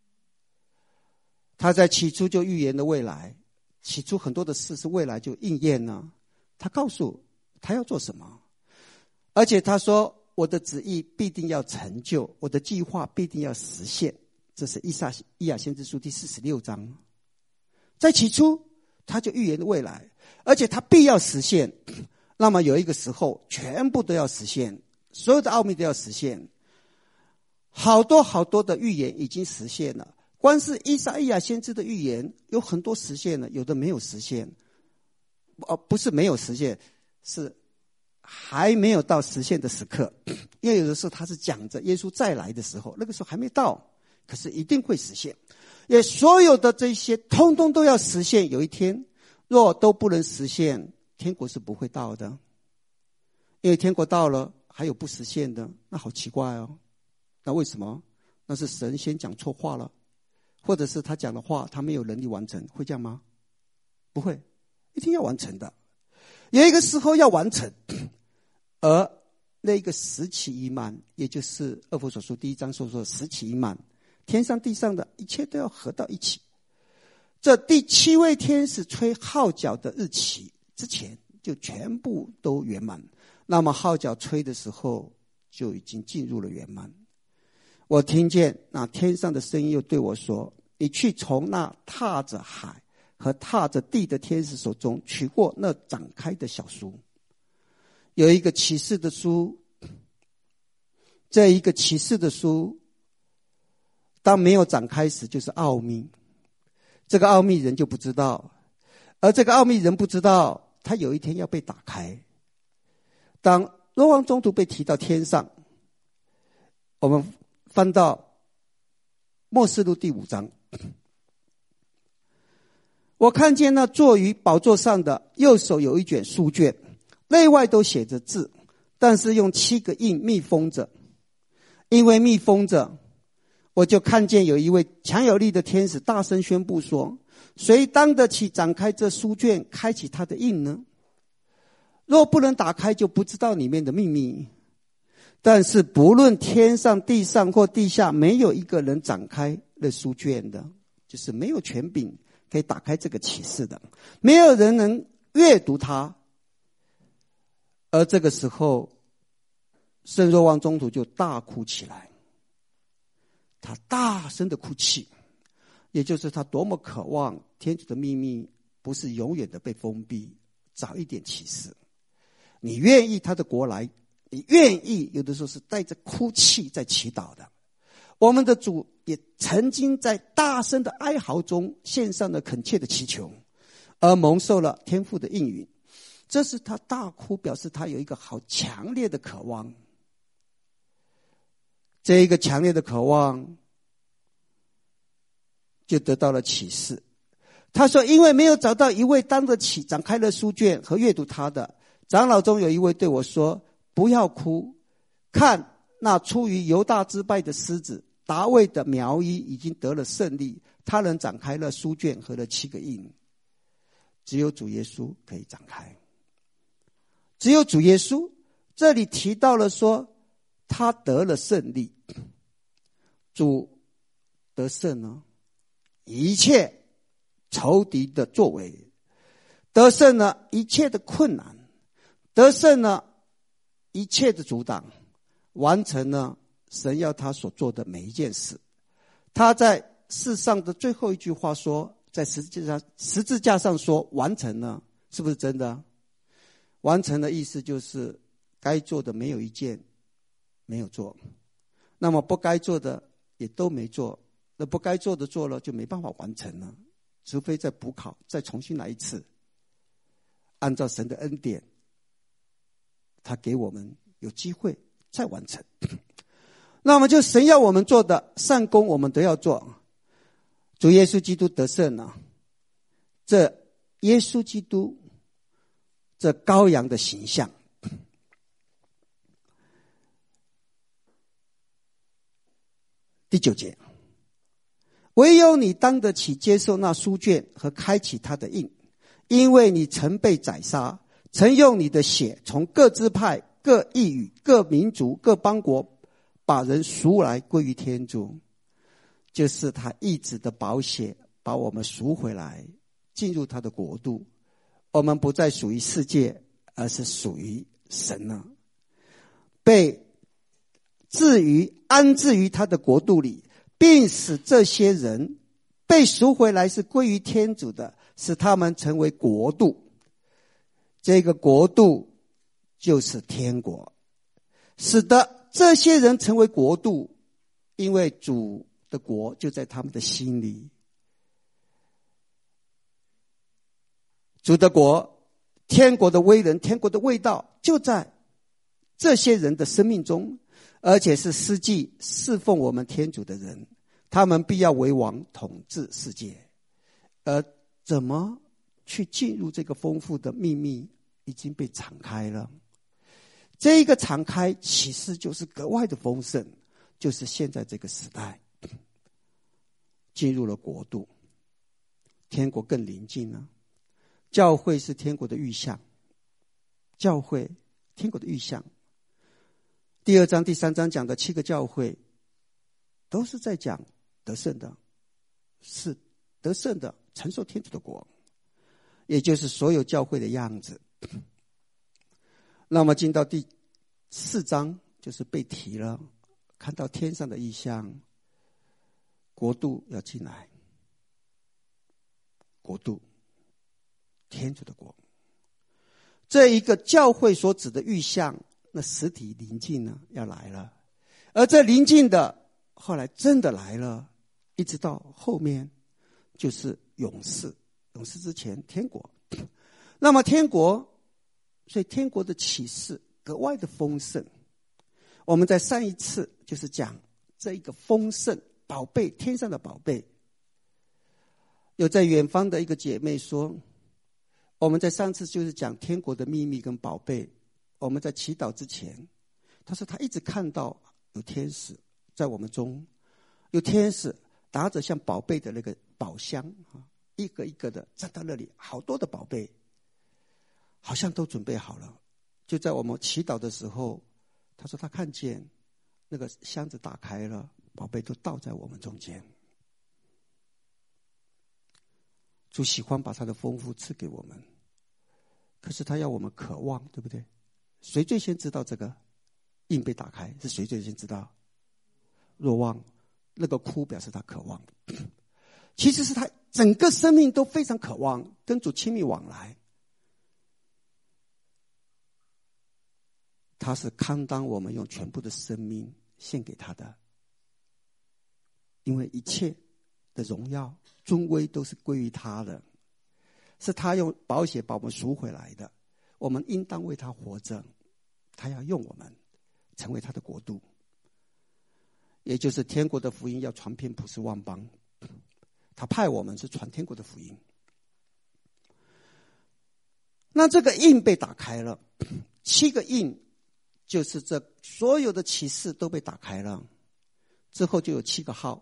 他在起初就预言了未来，起初很多的事是未来就应验了。他告诉他要做什么，而且他说我的旨意必定要成就，我的计划必定要实现。这是以赛亚先知书第四十六章。在起初他就预言了未来，而且他必要实现。那么有一个时候全部都要实现，所有的奥秘都要实现。好多好多的预言已经实现了，光是以赛亚先知的预言有很多实现了，有的没有实现。哦，不是没有实现，是还没有到实现的时刻，因为有的时候他是讲着耶稣再来的时候，那个时候还没到，可是一定会实现。也所有的这些通通都要实现，有一天若都不能实现，天国是不会到的。因为天国到了还有不实现的，那好奇怪哦。那为什么？那是神先讲错话了，或者是他讲的话他没有能力完成，会这样吗？不会，一定要完成的。有一个时候要完成，而那个时期已满，也就是二弗所书第一章所说的时期已满，天上地上的一切都要合到一起。这第七位天使吹号角的日期之前就全部都圆满，那么号角吹的时候就已经进入了圆满。我听见那天上的声音又对我说，你去从那踏着海和踏着地的天使手中取过那展开的小书。有一个启示的书，这一个启示的书当没有展开时就是奥秘，这个奥秘人就不知道，而这个奥秘人不知道，他有一天要被打开。当若望宗徒被提到天上，我们翻到默示录第五章，我看见那坐于宝座上的右手有一卷书卷，内外都写着字，但是用七个印密封着。因为密封着，我就看见有一位强有力的天使大声宣布说，谁当得起展开这书卷，开启它的印呢？若不能打开，就不知道里面的秘密。但是不论天上地上或地下，没有一个人展开那书卷的，就是没有权柄可以打开这个启示的，没有人能阅读它。而这个时候圣若望宗徒就大哭起来，他大声的哭泣，也就是他多么渴望天主的秘密不是永远的被封闭，早一点启示。你愿意他的国来，你愿意有的时候是带着哭泣在祈祷的。我们的主也曾经在大声的哀嚎中献上了恳切的祈求，而蒙受了天父的应允。这是他大哭，表示他有一个好强烈的渴望。这一个强烈的渴望就得到了启示。他说，因为没有找到一位当得起展开了书卷和阅读他的，长老中有一位对我说，不要哭，看那出于犹大支派的狮子大卫的苗裔已经得了胜利，他人展开了书卷和了七个印。只有主耶稣可以展开，只有主耶稣。这里提到了说他得了胜利，主得胜呢，一切仇敌的作为，得胜了一切的困难，得胜了一切的阻挡，完成了神要他所做的每一件事。他在世上的最后一句话说，在十字架十字架上说完成了，是不是真的？完成的意思就是该做的没有一件没有做，那么不该做的也都没做，那不该做的做了就没办法完成了，除非再补考，再重新来一次。按照神的恩典，他给我们有机会再完成。那么就神要我们做的善功我们都要做。主耶稣基督得胜了，这耶稣基督这羔羊的形象，第九节，唯有你当得起接受那书卷和开启它的印，因为你曾被宰杀，曾用你的血从各支派、各异语、各民族、各邦国把人赎来归于天主。就是他义子的宝血把我们赎回来，进入他的国度。我们不再属于世界，而是属于神了，被置于安置于他的国度里，并使这些人被赎回来是归于天主的，使他们成为国度。这个国度就是天国，使得这些人成为国度，因为主的国就在他们的心里。主的国，天国的威能，天国的味道就在这些人的生命中，而且是实际侍奉我们天主的人，他们必要为王统治世界。而怎么去进入这个丰富的秘密已经被敞开了。这一个敞开启示就是格外的丰盛，就是现在这个时代进入了国度，天国更临近了。教会是天国的预象，教会天国的预象。第二章第三章讲的七个教会都是在讲得胜的，是得胜的承受天主的国，也就是所有教会的样子。那么进到第四章就是被提了，看到天上的异象，国度要进来，国度天主的国。这一个教会所指的预象，那实体临近呢，要来了。而这临近的后来真的来了，一直到后面就是勇士，勇士之前天国。那么天国，所以天国的启示格外的丰盛。我们在上一次就是讲这一个丰盛宝贝，天上的宝贝。有在远方的一个姐妹说，我们在上次就是讲天国的秘密跟宝贝。我们在祈祷之前，她说她一直看到有天使在我们中，有天使拿着像宝贝的那个宝箱，一个一个的站到那里，好多的宝贝，好像都准备好了。就在我们祈祷的时候，她说她看见那个箱子打开了，宝贝都倒在我们中间。主喜欢把他的丰富赐给我们，可是他要我们渴望，对不对？谁最先知道这个印被打开？是谁最先知道？若望，那个哭表示他渴望，其实是他整个生命都非常渴望跟主亲密往来。他是堪当我们用全部的生命献给他的，因为一切的荣耀尊威都是归于他的，是他用宝血把我们赎回来的，我们应当为他活着，他要用我们成为他的国度，也就是天国的福音要传遍普世万邦，他派我们是传天国的福音。那这个印被打开了，七个印就是这所有的启示都被打开了，之后就有七个号，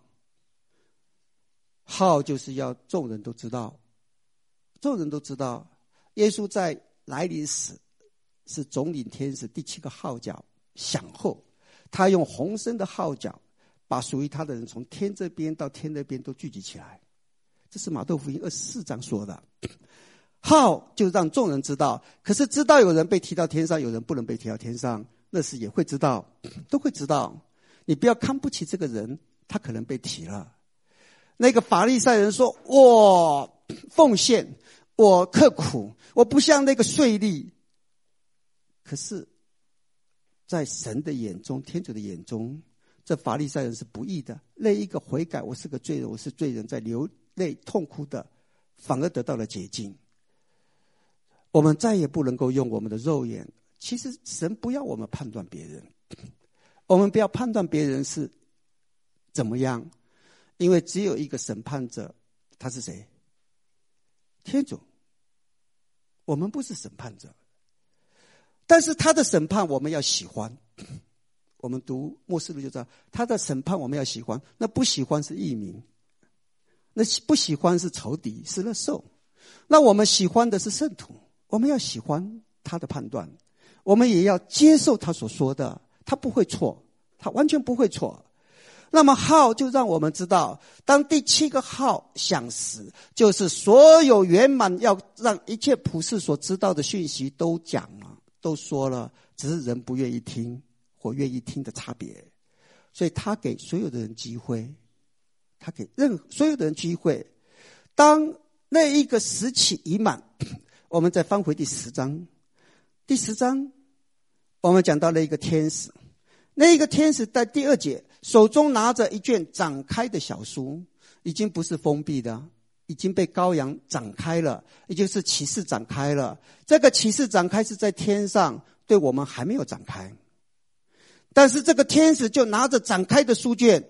号就是要众人都知道，众人都知道耶稣在来临时是总领天使第七个号角响后，他用洪声的号角把属于他的人从天这边到天那边都聚集起来。这是马窦福音二十四章说的。号就让众人知道，可是知道有人被提到天上，有人不能被提到天上，那时也会知道，都会知道。你不要看不起这个人，他可能被提了。那个法利赛人说，我奉献，我刻苦，我不像那个税吏。可是在神的眼中，天主的眼中，这法利赛人是不义的。那一个悔改，我是个罪人，我是罪人，在流泪痛哭的，反而得到了洁净。我们再也不能够用我们的肉眼，其实神不要我们判断别人，我们不要判断别人是怎么样，因为只有一个审判者，他是谁？天主。我们不是审判者，但是他的审判我们要喜欢。我们读默示录就知道，他的审判我们要喜欢，那不喜欢是异民，那不喜欢是仇敌，是乐兽。那我们喜欢的是圣徒，我们要喜欢他的判断，我们也要接受他所说的，他不会错，他完全不会错。那么号就让我们知道，当第七个号响时，就是所有圆满要让一切普世所知道的讯息都讲了，都说了，只是人不愿意听或愿意听的差别。所以他给所有的人机会，他给任何所有的人机会。当那一个时期已满，我们再翻回第十章，第十章我们讲到了一个天使，那一个天使在第二节手中拿着一卷展开的小书，已经不是封闭的，已经被羔羊展开了，也就是启示展开了。这个启示展开是在天上，对我们还没有展开。 但是这个天使就拿着展开的书卷，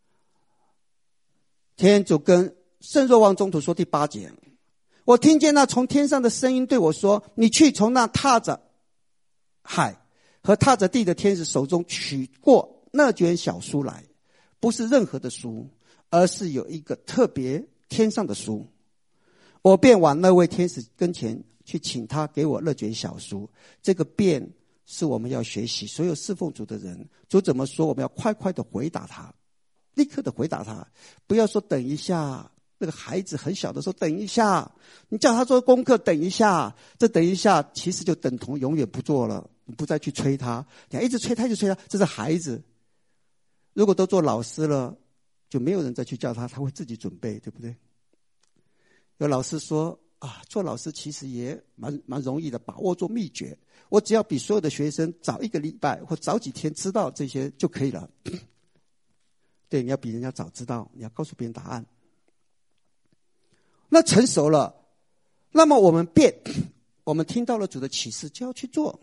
天主跟圣若望宗徒说第八节，我听见那从天上的声音对我说，你去从那踏着海和踏着地的天使手中取过那卷小书来，不是任何的书，而是有一个特别天上的书。我便往那位天使跟前去，请他给我那卷小书。这个便是我们要学习，所有侍奉主的人，主怎么说，我们要快快的回答他，立刻的回答他，不要说等一下。那个孩子很小的时候，等一下，你叫他做功课，等一下，这等一下其实就等同永远不做了，你不再去催他，你一直催他，一直催他，这是孩子。如果都做老师了，就没有人再去叫他，他会自己准备，对不对？有老师说啊，做老师其实也蛮蛮容易的，把握住秘诀，我只要比所有的学生早一个礼拜或早几天知道这些就可以了。对，你要比人家早知道，你要告诉别人答案。那成熟了，那么我们便我们听到了主的启示，就要去做。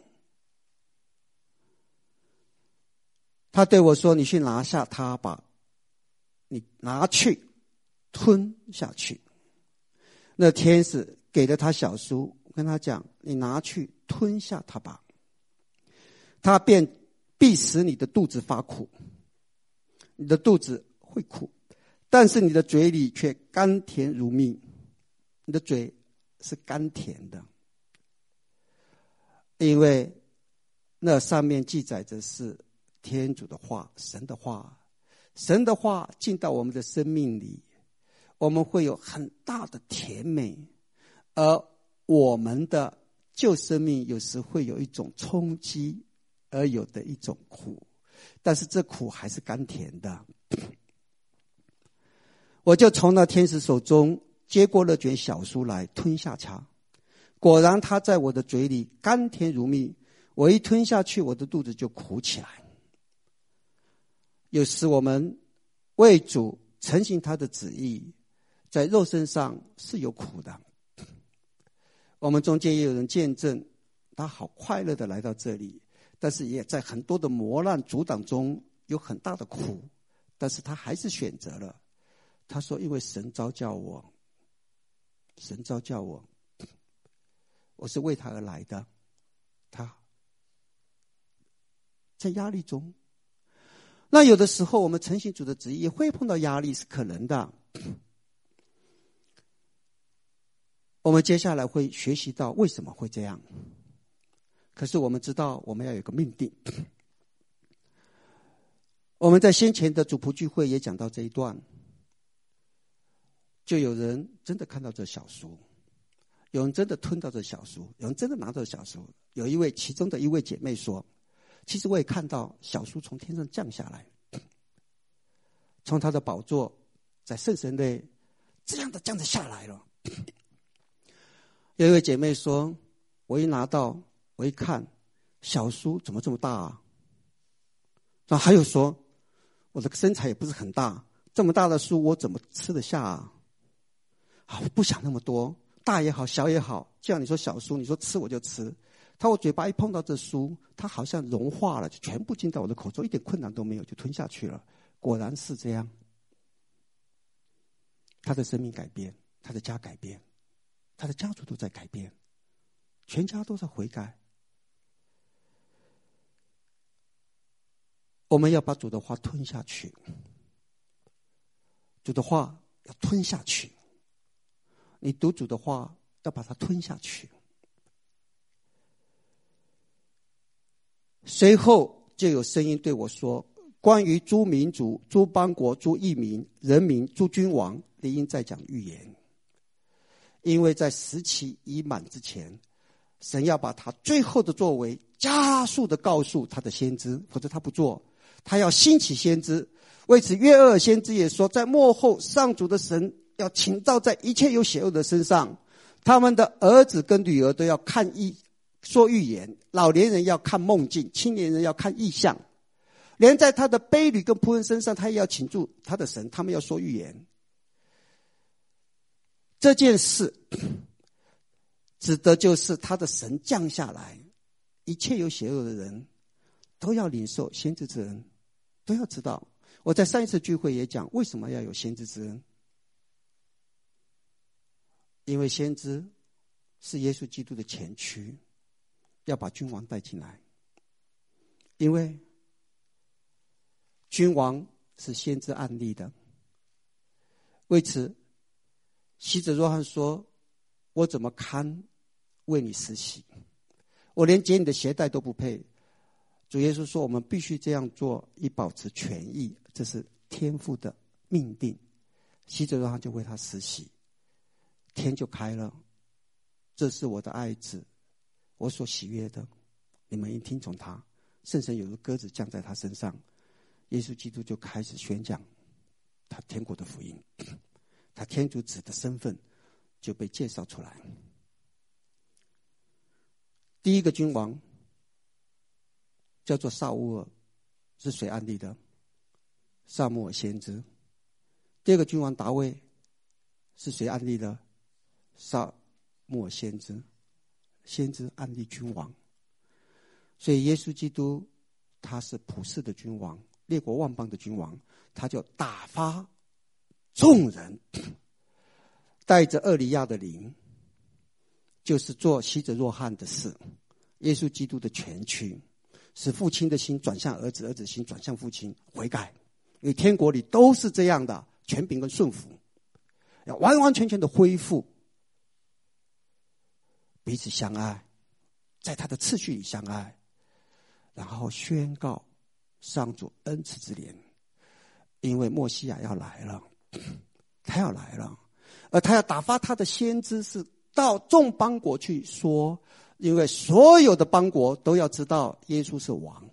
他对我说，你去拿下它吧，你拿去吞下去。那天使给了他小书，跟他讲，你拿去吞下它吧，它便必使你的肚子发苦，你的肚子会苦，但是你的嘴里却甘甜如蜜。你的嘴是甘甜的，因为那上面记载着是天主的话，神的话，神的话进到我们的生命里，我们会有很大的甜美，而我们的旧生命有时会有一种冲击而有的一种苦，但是这苦还是甘甜的。我就从那天使手中接过那卷小书来，吞下它，果然它在我的嘴里甘甜如蜜，我一吞下去，我的肚子就苦起来。有时我们为主承行他的旨意，在肉身上是有苦的。我们中间也有人见证，他好快乐的来到这里，但是也在很多的磨难阻挡中有很大的苦，但是他还是选择了。他说，因为神召叫我，神召叫我，我是为他而来的。他在压力中，那有的时候我们承行主的旨意也会碰到压力，是可能的。我们接下来会学习到为什么会这样，可是我们知道我们要有个命定。我们在先前的主仆聚会也讲到这一段，就有人真的看到这小书，有人真的吞到这小书，有人真的拿到小书。有一位其中的一位姐妹说，其实我也看到小书从天上降下来，从他的宝座在圣神内这样的降着下来了。有一位姐妹说，我一拿到，我一看小书怎么这么大啊？那还有说，我的身材也不是很大，这么大的书我怎么吃得下啊？啊，我不想那么多，大也好，小也好，既然你说小书，你说吃我就吃。他我嘴巴一碰到这书，它好像融化了，就全部进到我的口中，一点困难都没有，就吞下去了。果然是这样，他的生命改变，他的家改变，他的家族都在改变，全家都在悔改。我们要把主的话吞下去，主的话要吞下去。你读主的话，要把它吞下去。随后就有声音对我说，关于诸民族、诸邦国、诸异民、人民、诸君王，理应再讲预言。因为在时期已满之前，神要把他最后的作为加速的告诉他的先知，否则他不做。他要兴起先知，为此约珥先知也说，在末后上主的神要倾照在一切有血肉的身上，他们的儿子跟女儿都要看预说预言，老年人要看梦境，青年人要看异象，连在他的婢女跟仆人身上，他也要倾注他的神，他们要说预言。这件事指的就是他的神降下来，一切有血肉的人都要领受先知之恩，都要知道。我在上一次聚会也讲，为什么要有先知之恩？因为先知是耶稣基督的前驱，要把君王带进来。因为君王是先知案例的，为此洗者若翰说，我怎么堪为你施洗？我连解你的鞋带都不配。主耶稣说，我们必须这样做，以保持权益，这是天父的命定。洗者若翰就为他施洗，天就开了，这是我的爱子，我所喜悦的，你们应听从他。圣神有如鸽子降在他身上，耶稣基督就开始宣讲他天国的福音，他天主子的身份就被介绍出来。第一个君王叫做撒乌尔，是谁案例的？撒母耳先知。第二个君王达味是谁案例的？撒母耳先知。先知案例君王。所以耶稣基督他是普世的君王，列国万邦的君王，他就打发众人带着厄里亚的灵，就是做洗者若翰的事，耶稣基督的全驱，使父亲的心转向儿子，儿子的心转向父亲，悔改。因为天国里都是这样的，权柄跟顺服，要完完全全的恢复，彼此相爱，在他的次序里相爱，然后宣告上主恩慈之年。因为默西亚要来了，他要来了，而他要打发他的先知是到众邦国去说，因为所有的邦国都要知道耶稣是王。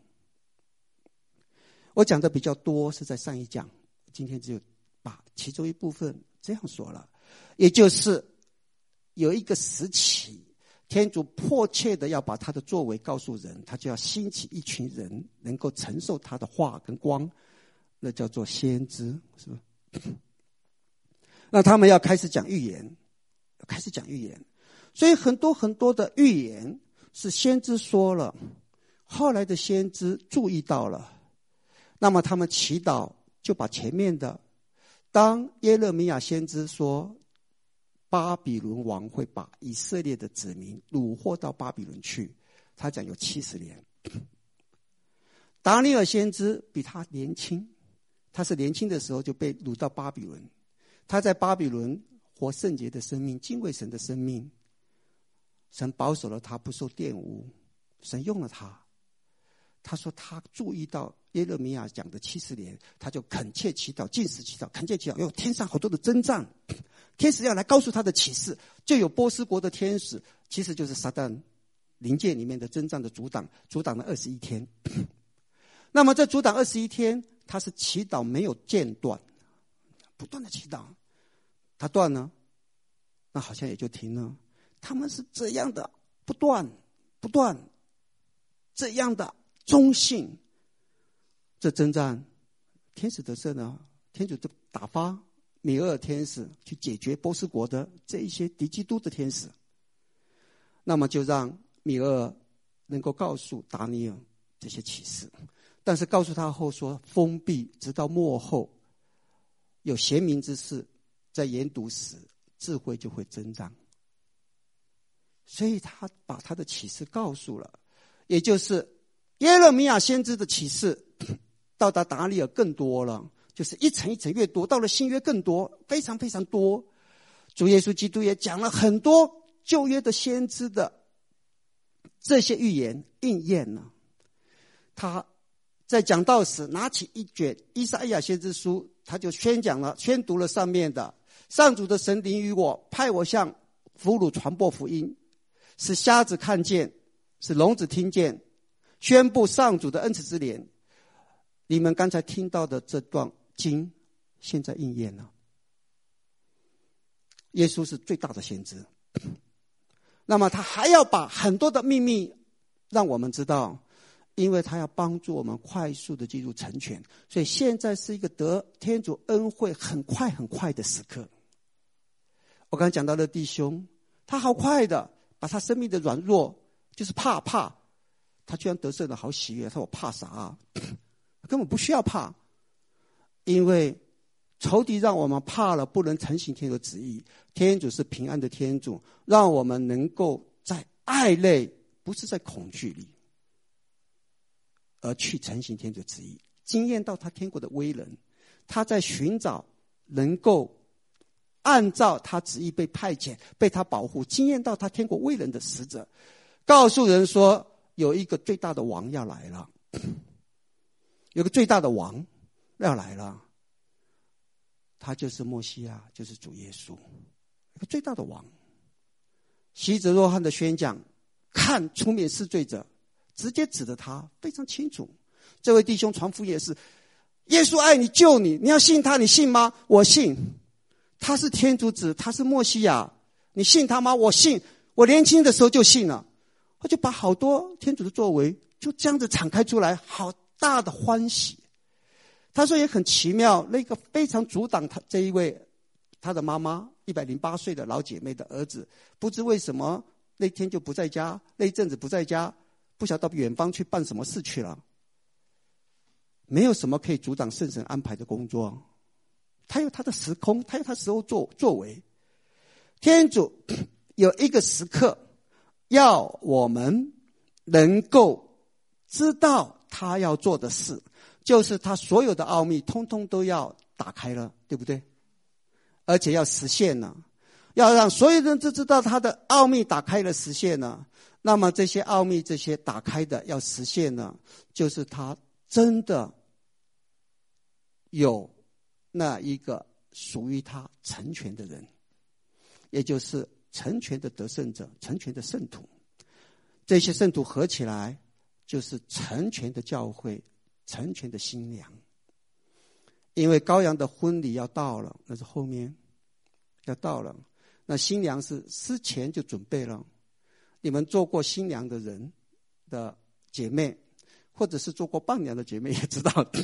我讲的比较多是在上一讲，今天只有把其中一部分这样说了，也就是有一个时期，天主迫切的要把他的作为告诉人，他就要兴起一群人能够承受他的话跟光，那叫做先知，是吧？那他们要开始讲预言，开始讲预言，所以很多很多的预言是先知说了，后来的先知注意到了，那么他们祈祷就把前面的，当耶勒米亚先知说巴比伦王会把以色列的子民掳获到巴比伦去，他讲有七十年。达尼尔先知比他年轻，他是年轻的时候就被掳到巴比伦，他在巴比伦活圣洁的生命，敬畏神的生命，神保守了他不受玷污，神用了他。他说他注意到耶勒米亚讲的七十年，他就恳切祈祷，禁食祈祷，恳切祈祷，有天上好多的征战，天使要来告诉他的启示，就有波斯国的天使，其实就是撒旦灵界里面的征战的阻挡，阻挡了二十一天。那么这阻挡二十一天，他是祈祷没有间断，不断的祈祷，他断了，那好像也就停了。他们是这样的不断不断，这样的忠信，这征战天使得胜呢，天主就打发米厄尔天使去解决波斯国的这一些敌基督的天使，那么就让米厄尔能够告诉达尼尔这些启示，但是告诉他后说封闭，直到末后有贤明之士在研读时，智慧就会增长。所以他把他的启示告诉了，也就是耶勒米亚先知的启示到达达尼尔更多了，就是一层一层越多，到了新约更多，非常非常多。主耶稣基督也讲了很多旧约的先知的这些预言应验了。他在讲道时拿起一卷以赛亚先知书，他就宣讲了，宣读了上面的，上主的神临于我，派我向俘虏传播福音，使瞎子看见，使聋子听见，宣布上主的恩慈之年。你们刚才听到的这段经现在应验了。耶稣是最大的先知，那么他还要把很多的秘密让我们知道，因为他要帮助我们快速的进入成全，所以现在是一个得天主恩惠很快很快的时刻。我刚才讲到的弟兄，他好快的把他生命的软弱，就是怕怕， 他居然得胜了，好喜悦。他说我怕啥啊？根本不需要怕，因为仇敌让我们怕了，不能承行天主的旨意。天主是平安的天主，让我们能够在爱内，不是在恐惧里，而去承行天主的旨意，经验到他天国的威能。他在寻找能够按照他旨意被派遣、被他保护、经验到他天国威能的使者，告诉人说有一个最大的王要来了，有个最大的王要来了，他就是默西亚，就是主耶稣，一个最大的王。西泽若翰的宣讲，看出面是罪者，直接指着他，非常清楚。这位弟兄传福音也是，耶稣爱你救你，你要信他，你信吗？我信。他是天主子，他是默西亚，你信他吗？我信。我年轻的时候就信了，我就把好多天主的作为就这样子敞开出来，好大的欢喜。他说也很奇妙，那个非常阻挡他这一位他的妈妈一百零八岁的老姐妹的儿子，不知为什么那天就不在家，那一阵子不在家，不晓得到远方去办什么事去了。没有什么可以阻挡圣神安排的工作，他有他的时空，他有他时候作作为。天主有一个时刻要我们能够知道他要做的事，就是他所有的奥秘通通都要打开了，对不对？而且要实现了，要让所有人都知道他的奥秘打开了实现了。那么这些奥秘，这些打开的要实现了，就是他真的有那一个属于他成全的人，也就是成全的得胜者，成全的圣徒。这些圣徒合起来就是成全的教会，成全的新娘。因为羔羊的婚礼要到了，那是后面要到了，那新娘是之前就准备了。你们做过新娘的人的姐妹，或者是做过伴娘的姐妹也知道的。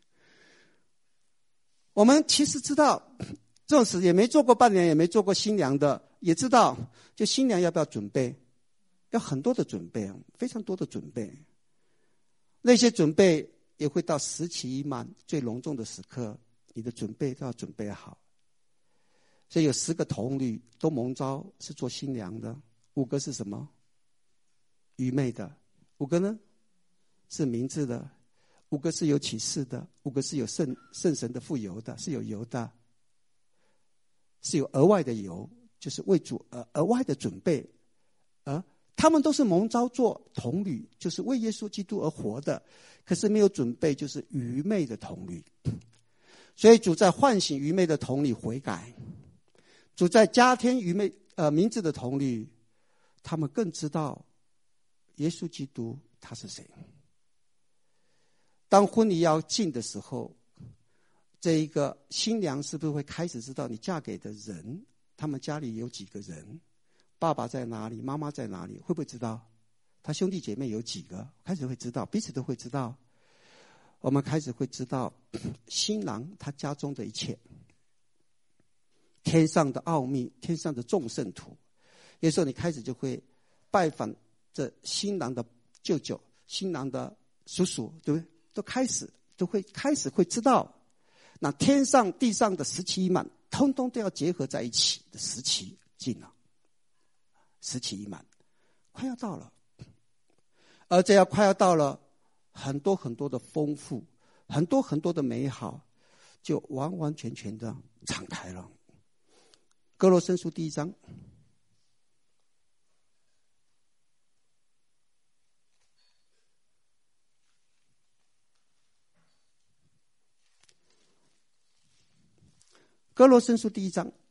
我们其实知道，纵使也没做过伴娘，也没做过新娘的，也知道就新娘要不要准备，要很多的准备，非常多的准备。那些准备也会到时期已满最隆重的时刻，你的准备都要准备好。所以有十个童女都蒙召是做新娘的，五个是什么？愚昧的。五个呢是明智的，五个是有启示的，五个是有圣圣神的富油的，是有油的，是有额外的油，就是为主额额外的准备。而他们都是蒙召做童女，就是为耶稣基督而活的，可是没有准备，就是愚昧的童女。所以主在唤醒愚昧的童女悔改，主在加添愚昧呃明智的童女，他们更知道耶稣基督他是谁。当婚礼要进的时候，这一个新娘是不是会开始知道你嫁给的人，他们家里有几个人，爸爸在哪里，妈妈在哪里，会不会知道？他兄弟姐妹有几个，开始会知道，彼此都会知道。我们开始会知道新郎他家中的一切，天上的奥秘，天上的众圣徒。有时候你开始就会拜访这新郎的舅舅，新郎的叔叔，对不对？都开始都会开始会知道，那天上地上的时期已满，通通都要结合在一起的时期近了，时期已满，快要到了。而这要快要到了，很多很多的丰富，很多很多的美好，就完完全全的敞开了。哥罗森书第一章。哥罗森书第一章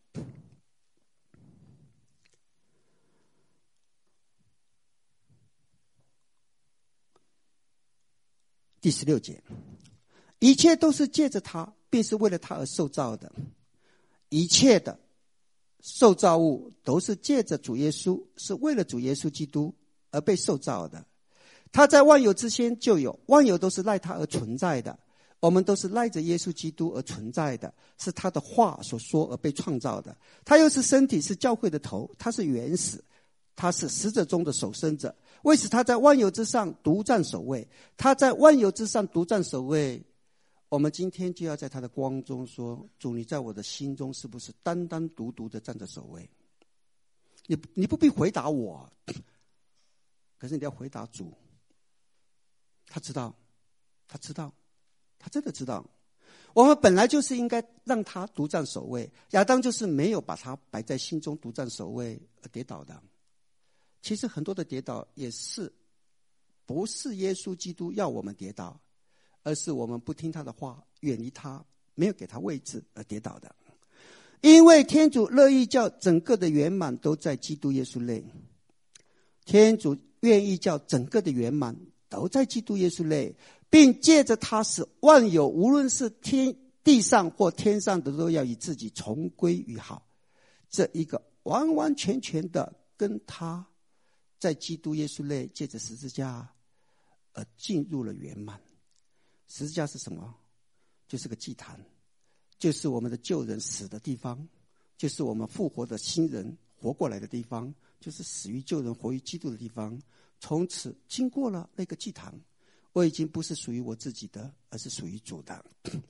第十六节，一切都是借着他，并是为了他而受造的。一切的受造物都是借着主耶稣，是为了主耶稣基督而被受造的。他在万有之先就有，万有都是赖他而存在的。我们都是赖着耶稣基督而存在的，是他的话所说而被创造的。他又是身体，是教会的头，他是原始，他是死者中的首生者， 为使他在万有之上独占首位。他在万有之上独占首位，我们今天就要在他的光中说，主，你在我的心中是不是单单独独的站着首位？你你不必回答我，可是你要回答主。他知道，他知道，他真的知道。我们本来就是应该让他独占首位，亚当就是没有把他摆在心中独占首位而跌倒的。其实很多的跌倒也是不是耶稣基督要我们跌倒，而是我们不听他的话，远离他，没有给他位置而跌倒的。因为天主乐意叫整个的圆满都在基督耶稣内，天主愿意叫整个的圆满都在基督耶稣内，并借着他使万有，无论是天地上或天上的，都要以自己重归于好。这一个完完全全的跟他在基督耶稣内借着十字架而进入了圆满。十字架是什么？就是个祭坛，就是我们的旧人死的地方，就是我们复活的新人活过来的地方，就是死于旧人活于基督的地方。从此经过了那个祭坛，我已经不是属于我自己的，而是属于主的。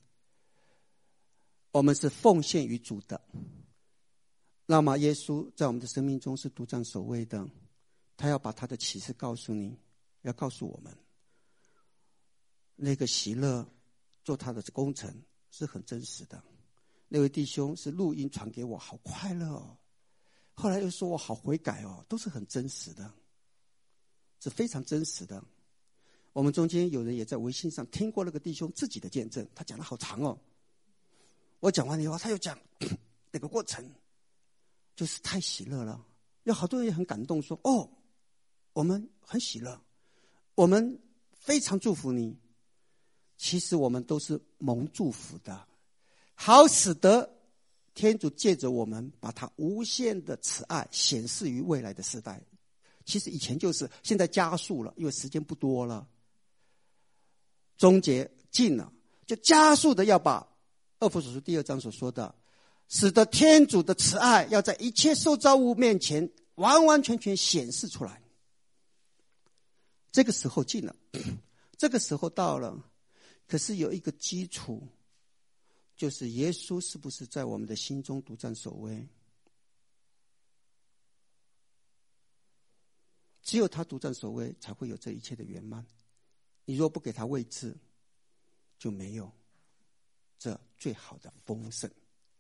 我们是奉献于主的。那么耶稣在我们的生命中是独占首位的，他要把他的启示告诉你，要告诉我们，那个喜乐做他的工程是很真实的。那位弟兄是录音传给我，好快乐哦，后来又说我好悔改哦，都是很真实的，是非常真实的。我们中间有人也在微信上听过那个弟兄自己的见证，他讲得好长哦。我讲完以后，他又讲那个过程，就是太喜乐了。有好多人也很感动，说：“哦，我们很喜乐，我们非常祝福你。”其实我们都是蒙祝福的，好使得天主借着我们，把他无限的慈爱显示于未来的世代。其实以前就是，现在加速了，因为时间不多了，终结近了，就加速的要把二弗所书第二章所说的，使得天主的慈爱要在一切受造物面前完完全全显示出来。这个时候近了，这个时候到了。可是有一个基础，就是耶稣是不是在我们的心中独占首位？只有他独占首位，才会有这一切的圆满。你若不给他位置，就没有这最好的丰盛。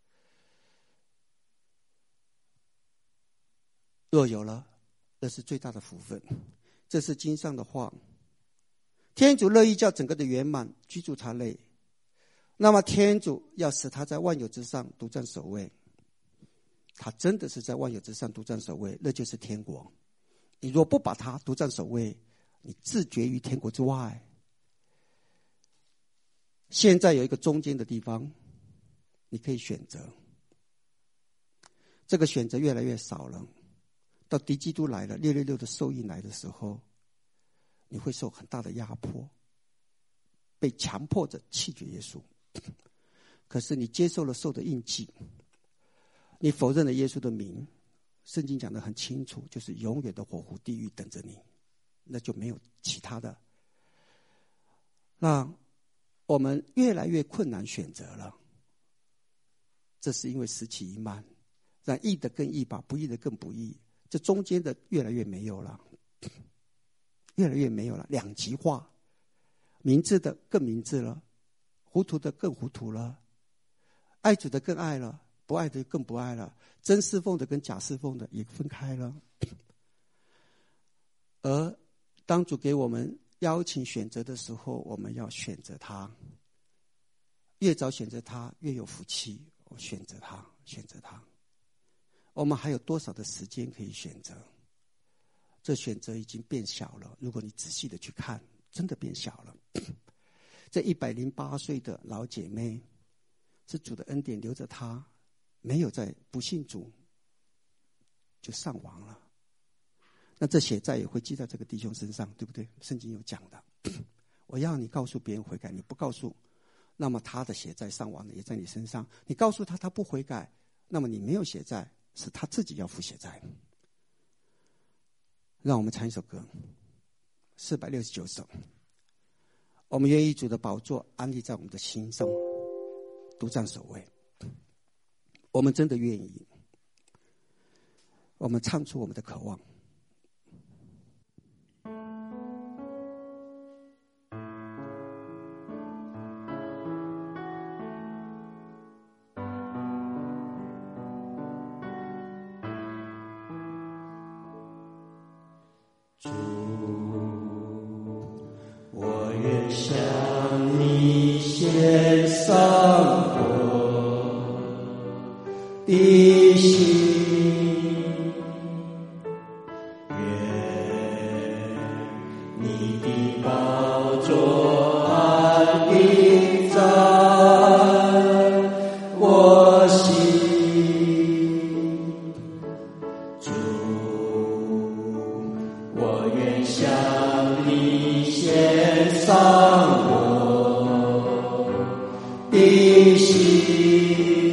若有了，那是最大的福分。这是经上的话。天主乐意叫整个的圆满居住他内，那么天主要使他在万有之上独占首位。他真的是在万有之上独占首位，那就是天国。你若不把他独占首位，你自绝于天国之外。现在有一个中间的地方，你可以选择。这个选择越来越少了，到敌基督来了，六六六的受印来的时候，你会受很大的压迫，被强迫着弃绝耶稣。可是你接受了受的印记，你否认了耶稣的名，圣经讲得很清楚，就是永远的火湖地狱等着你，那就没有其他的。那我们越来越困难选择了，这是因为时期已满，让义的更义吧，不义的更不义，这中间的越来越没有了。越来越没有了，两极化，明智的更明智了，糊涂的更糊涂了，爱主的更爱了，不爱的更不爱了，真侍奉的跟假侍奉的也分开了。而当主给我们邀请选择的时候，我们要选择他，越早选择他越有福气。我选择他，选择他。我们还有多少的时间可以选择？这选择已经变小了，如果你仔细的去看，真的变小了。这一百零八岁的老姐妹，是主的恩典留着她，没有在不信主就上亡了。那这血债也会记在这个弟兄身上，对不对？圣经有讲的。我要你告诉别人悔改，你不告诉，那么他的血债上亡的也在你身上。你告诉他他不悔改，那么你没有血债，是他自己要付血债。让我们唱一首歌。 四百六十九首。我们愿意主的宝座安立在我们的心中，独占首位。我们真的愿意，我们唱出我们的渴望。 主，我愿向你献上我的心，愿你的宝座安定在我心。主，我愿向你献上我的心，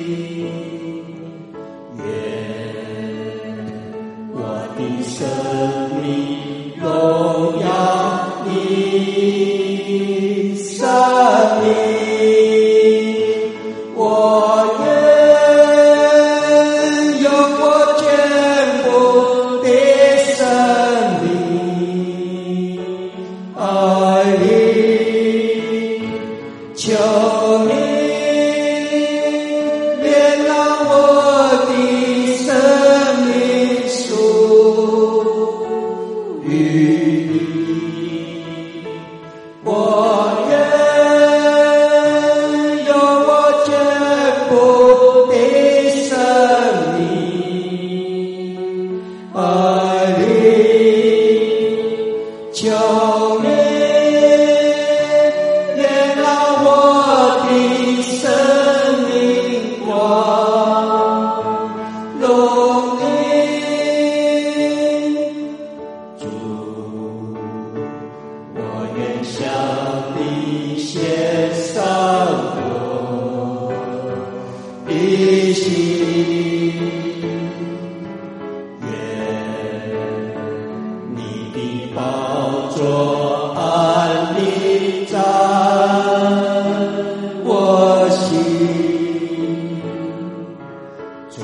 愿我的生命荣耀你生命，我愿用我全部的生命爱你，求你怜悯我的生命属于你，我愿用我全部的生命爱你，求你怜悯我的生命光荣你。主，我愿向你献上我的心，愿你的宝座安立在我心。主，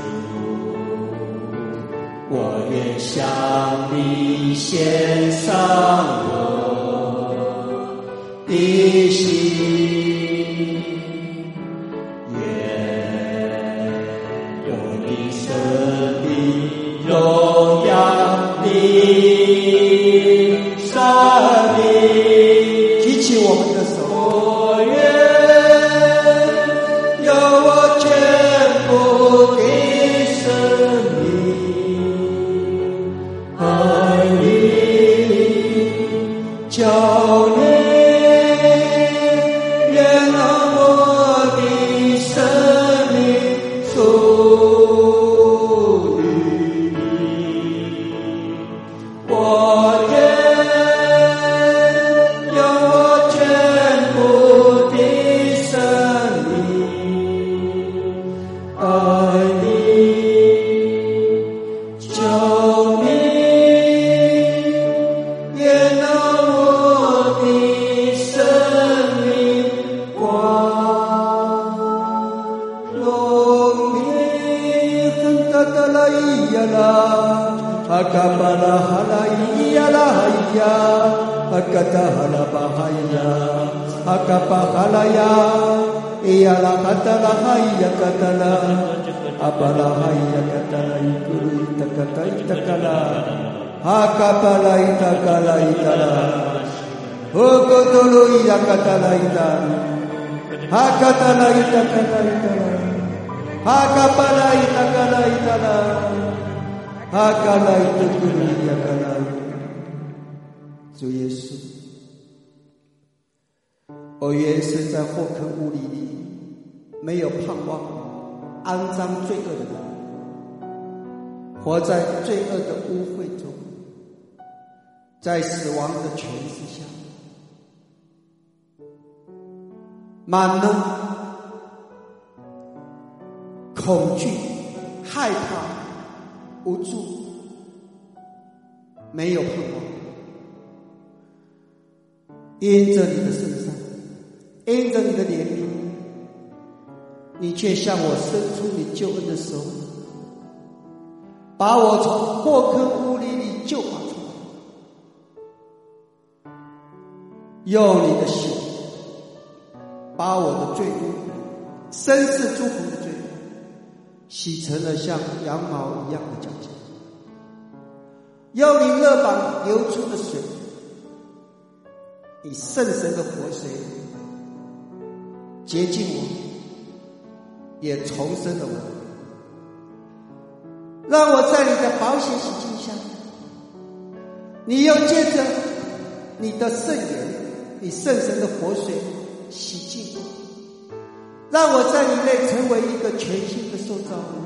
我愿向你献上我的心，愿我的生命荣耀你生命。 举起我们的手， 我愿用我全部的生命爱你，求你怜悯我的生命属于你，我愿用我全部的生命爱你，求你怜悯我的生命光荣你。 哼哒哒啦咿呀啦，啊嘎巴啦哈啦咿呀啦嗨呀，啊嘎哒哈啦巴嗨呀，啊嘎巴哈啦呀，咿呀啦嘎哒啦嗨呀嘎哒啦，啊巴啦嗨呀嘎哒啦伊咕噜伊达嘎哒伊达嘎啦，啊嘎巴啦伊达嘎啦伊达啦，哦咕嘟噜伊呀嘎哒啦伊达，啊嘎哒啦伊达嘎啦伊达啦。哈嘎巴拉伊达嘎拉伊达拉，哈嘎拉伊达咕噜伊呀嘎拉。主耶稣，我原生在祸坑污泥里，没有盼望，肮脏罪恶的人，活在罪恶的污秽中，在死亡的权势下，满了恐惧、害怕、无助，没有盼望。 因着你的圣善，因着你的怜悯，你却向我伸出你救恩的手，把我从祸坑污泥里救拔出来，用你的血把我的罪恶、生死诸苦的罪洗成了像羊毛一样的皎洁，用你肋膀流出的水，以圣神的活水洁净我，也重生了我，让我在你的宝血洗净下，你又借着你的圣言，你圣神的活水洗净我，让我在你内成为一个全新的受造物。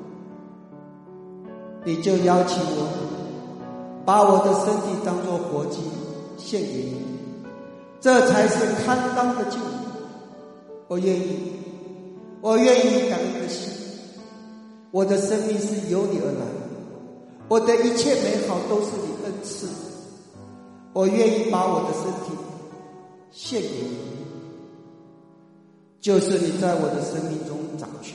你就邀请我把我的身体当作活祭献给你，这才是堪当的敬礼。我愿意，我愿意感恩的心。我的生命是由你而来，我的一切美好都是你恩赐。我愿意把我的身体献给你，就是你在我的生命中掌权，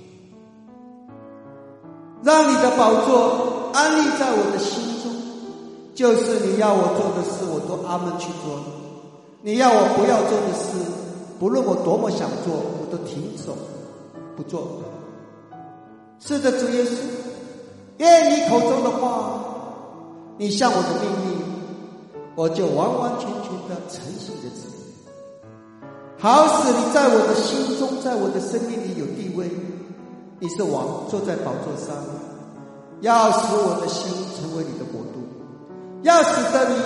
让你的宝座安立在我的心中。就是你要我做的事，我都阿门去做；你要我不要做的事，不论我多么想做，我都停手不做。是的，主耶稣，愿你口中的话，你向我的命令，我就完完全全的诚信的执行，好使你在我的心中，在我的生命里有地位。你是王，坐在宝座上，要使我的心成为你的国度，要使得你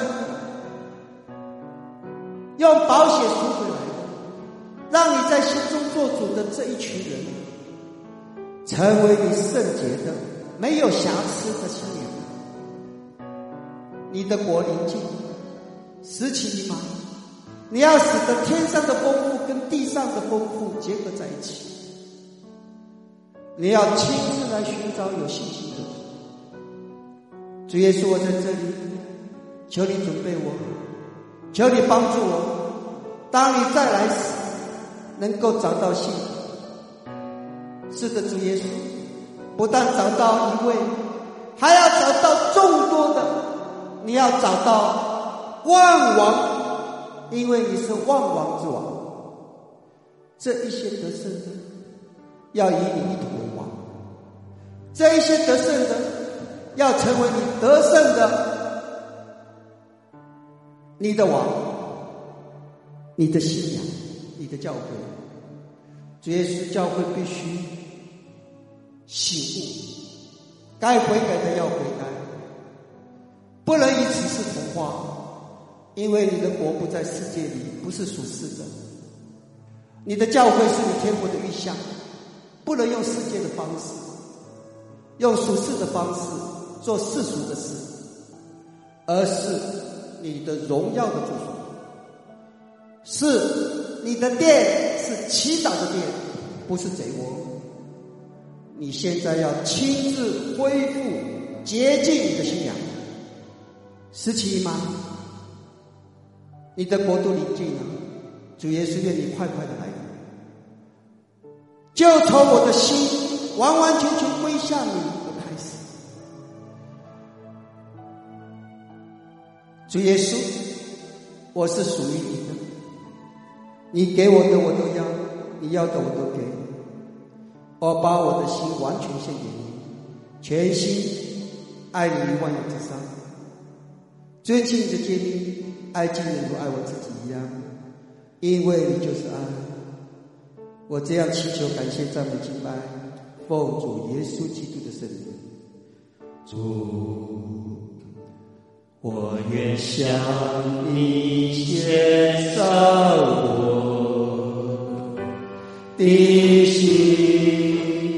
用宝血赎回来，让你在心中做主的这一群人成为你圣洁的、没有瑕疵的新娘。你的国临近，时期已满，你要使得天上的丰富跟地上的丰富结合在一起。你要亲自来寻找有信心的人。主耶稣，我在这里，求你准备我，求你帮助我，当你再来时能够找到信。是的，主耶稣，不但找到一位，还要找到众多的，你要找到万王，因为你是万王之王。这一些得胜的要以你一同为王，这一些得胜的要成为你得胜的你的王，你的信仰，你的教会。主耶稣，教会必须醒悟，该悔改的要悔改，不能以此事同化，因为你的国不在世界里，不是属世的。你的教会是你天国的预象，不能用世界的方式，用属世的方式做世俗的事，而是你的荣耀的住所，是你的殿，是祈祷的殿，不是贼窝。你现在要亲自恢复洁净你的信仰。时期已满，你的国度临近了，主耶稣，愿你快快的来，就从我的心完完全全归向你而开始。主耶稣，我是属于你的，你给我的我都要，你要的我都给。我把我的心完全献给你，全心爱你于万有之上，遵行你的诫命，爱敬人如爱我自己一样，因为你就是爱。我这样祈求、感谢、赞美、敬拜，奉主耶稣基督的圣名。 主，我愿向你献上我的心，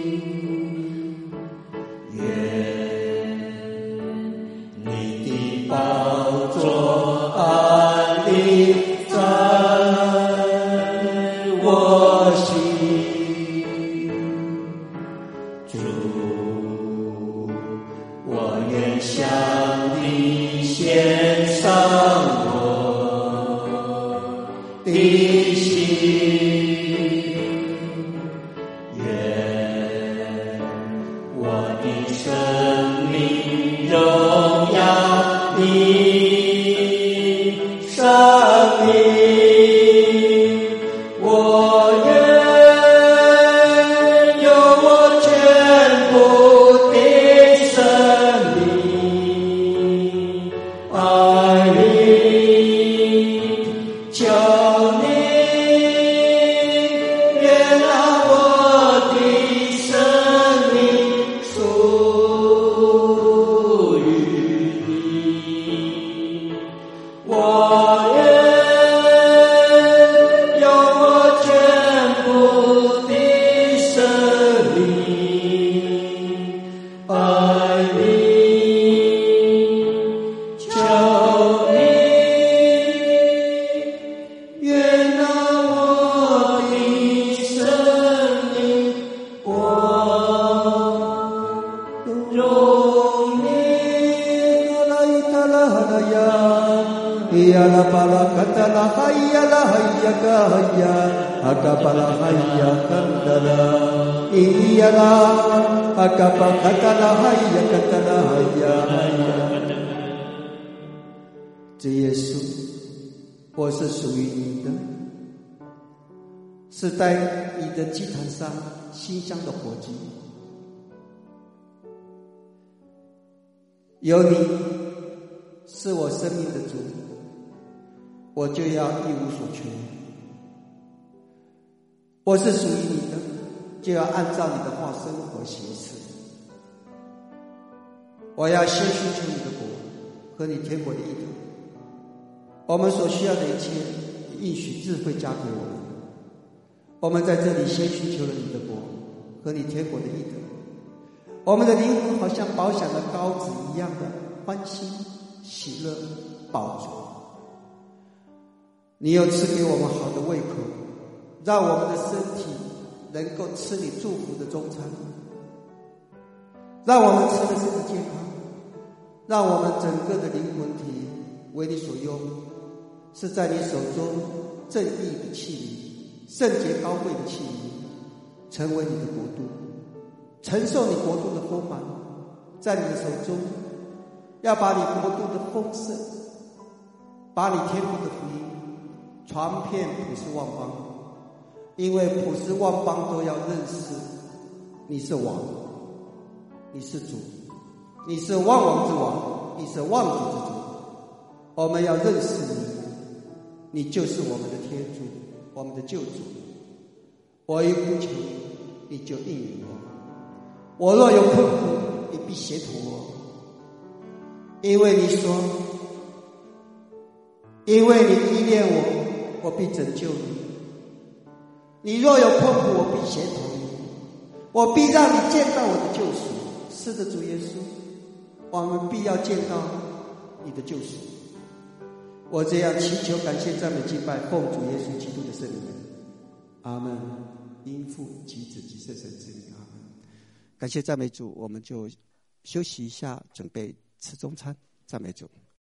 愿你的宝座安立在我心。主，我愿向你献上我达拉哈呀拉哈呀嘎哈呀，阿嘎巴拉哈呀嘎达拉，伊呀拉，阿嘎巴卡达拉哈呀嘎达拉哈呀哈呀。主耶稣，我是属于你的，是在你的祭坛上馨香的火祭。有你是我生命的主，我就要一无所缺。我是属于你的，就要按照你的话生活行事。我要先寻求你的国和你天国的义德，我们所需要的一切应许智慧加给我们。我们在这里先寻求了你的国和你天国的义德，我们的灵魂好像饱享了膏子一样的欢欣、喜乐、饱足。你又赐给我们好的胃口，让我们的身体能够吃你祝福的中餐，让我们吃的身体健康，让我们整个的灵魂体为你所用，是在你手中正义的器皿，圣洁高贵的器皿，成为你的国度，承受你国度的丰满。在你的手中，要把你国度的丰盛，把你天国的福音传遍普世万邦，因为普世万邦都要认识你是王，你是主，你是万王之王，你是万主之主。我们要认识你，你就是我们的天主，我们的救主。我一呼求，你就应允我；我若有困苦，你必协同我。因为你说，因为你依恋我，我必拯救你。你若有困苦，我必协同你，我必让你见到我的救赎。是的，主耶稣，我们必要见到你的救赎。我这样祈求、感谢、赞美、敬拜，奉主耶稣基督的圣名，阿门。因父及子及圣神之名，阿门。感谢赞美主，我们就休息一下，准备吃中餐。赞美主。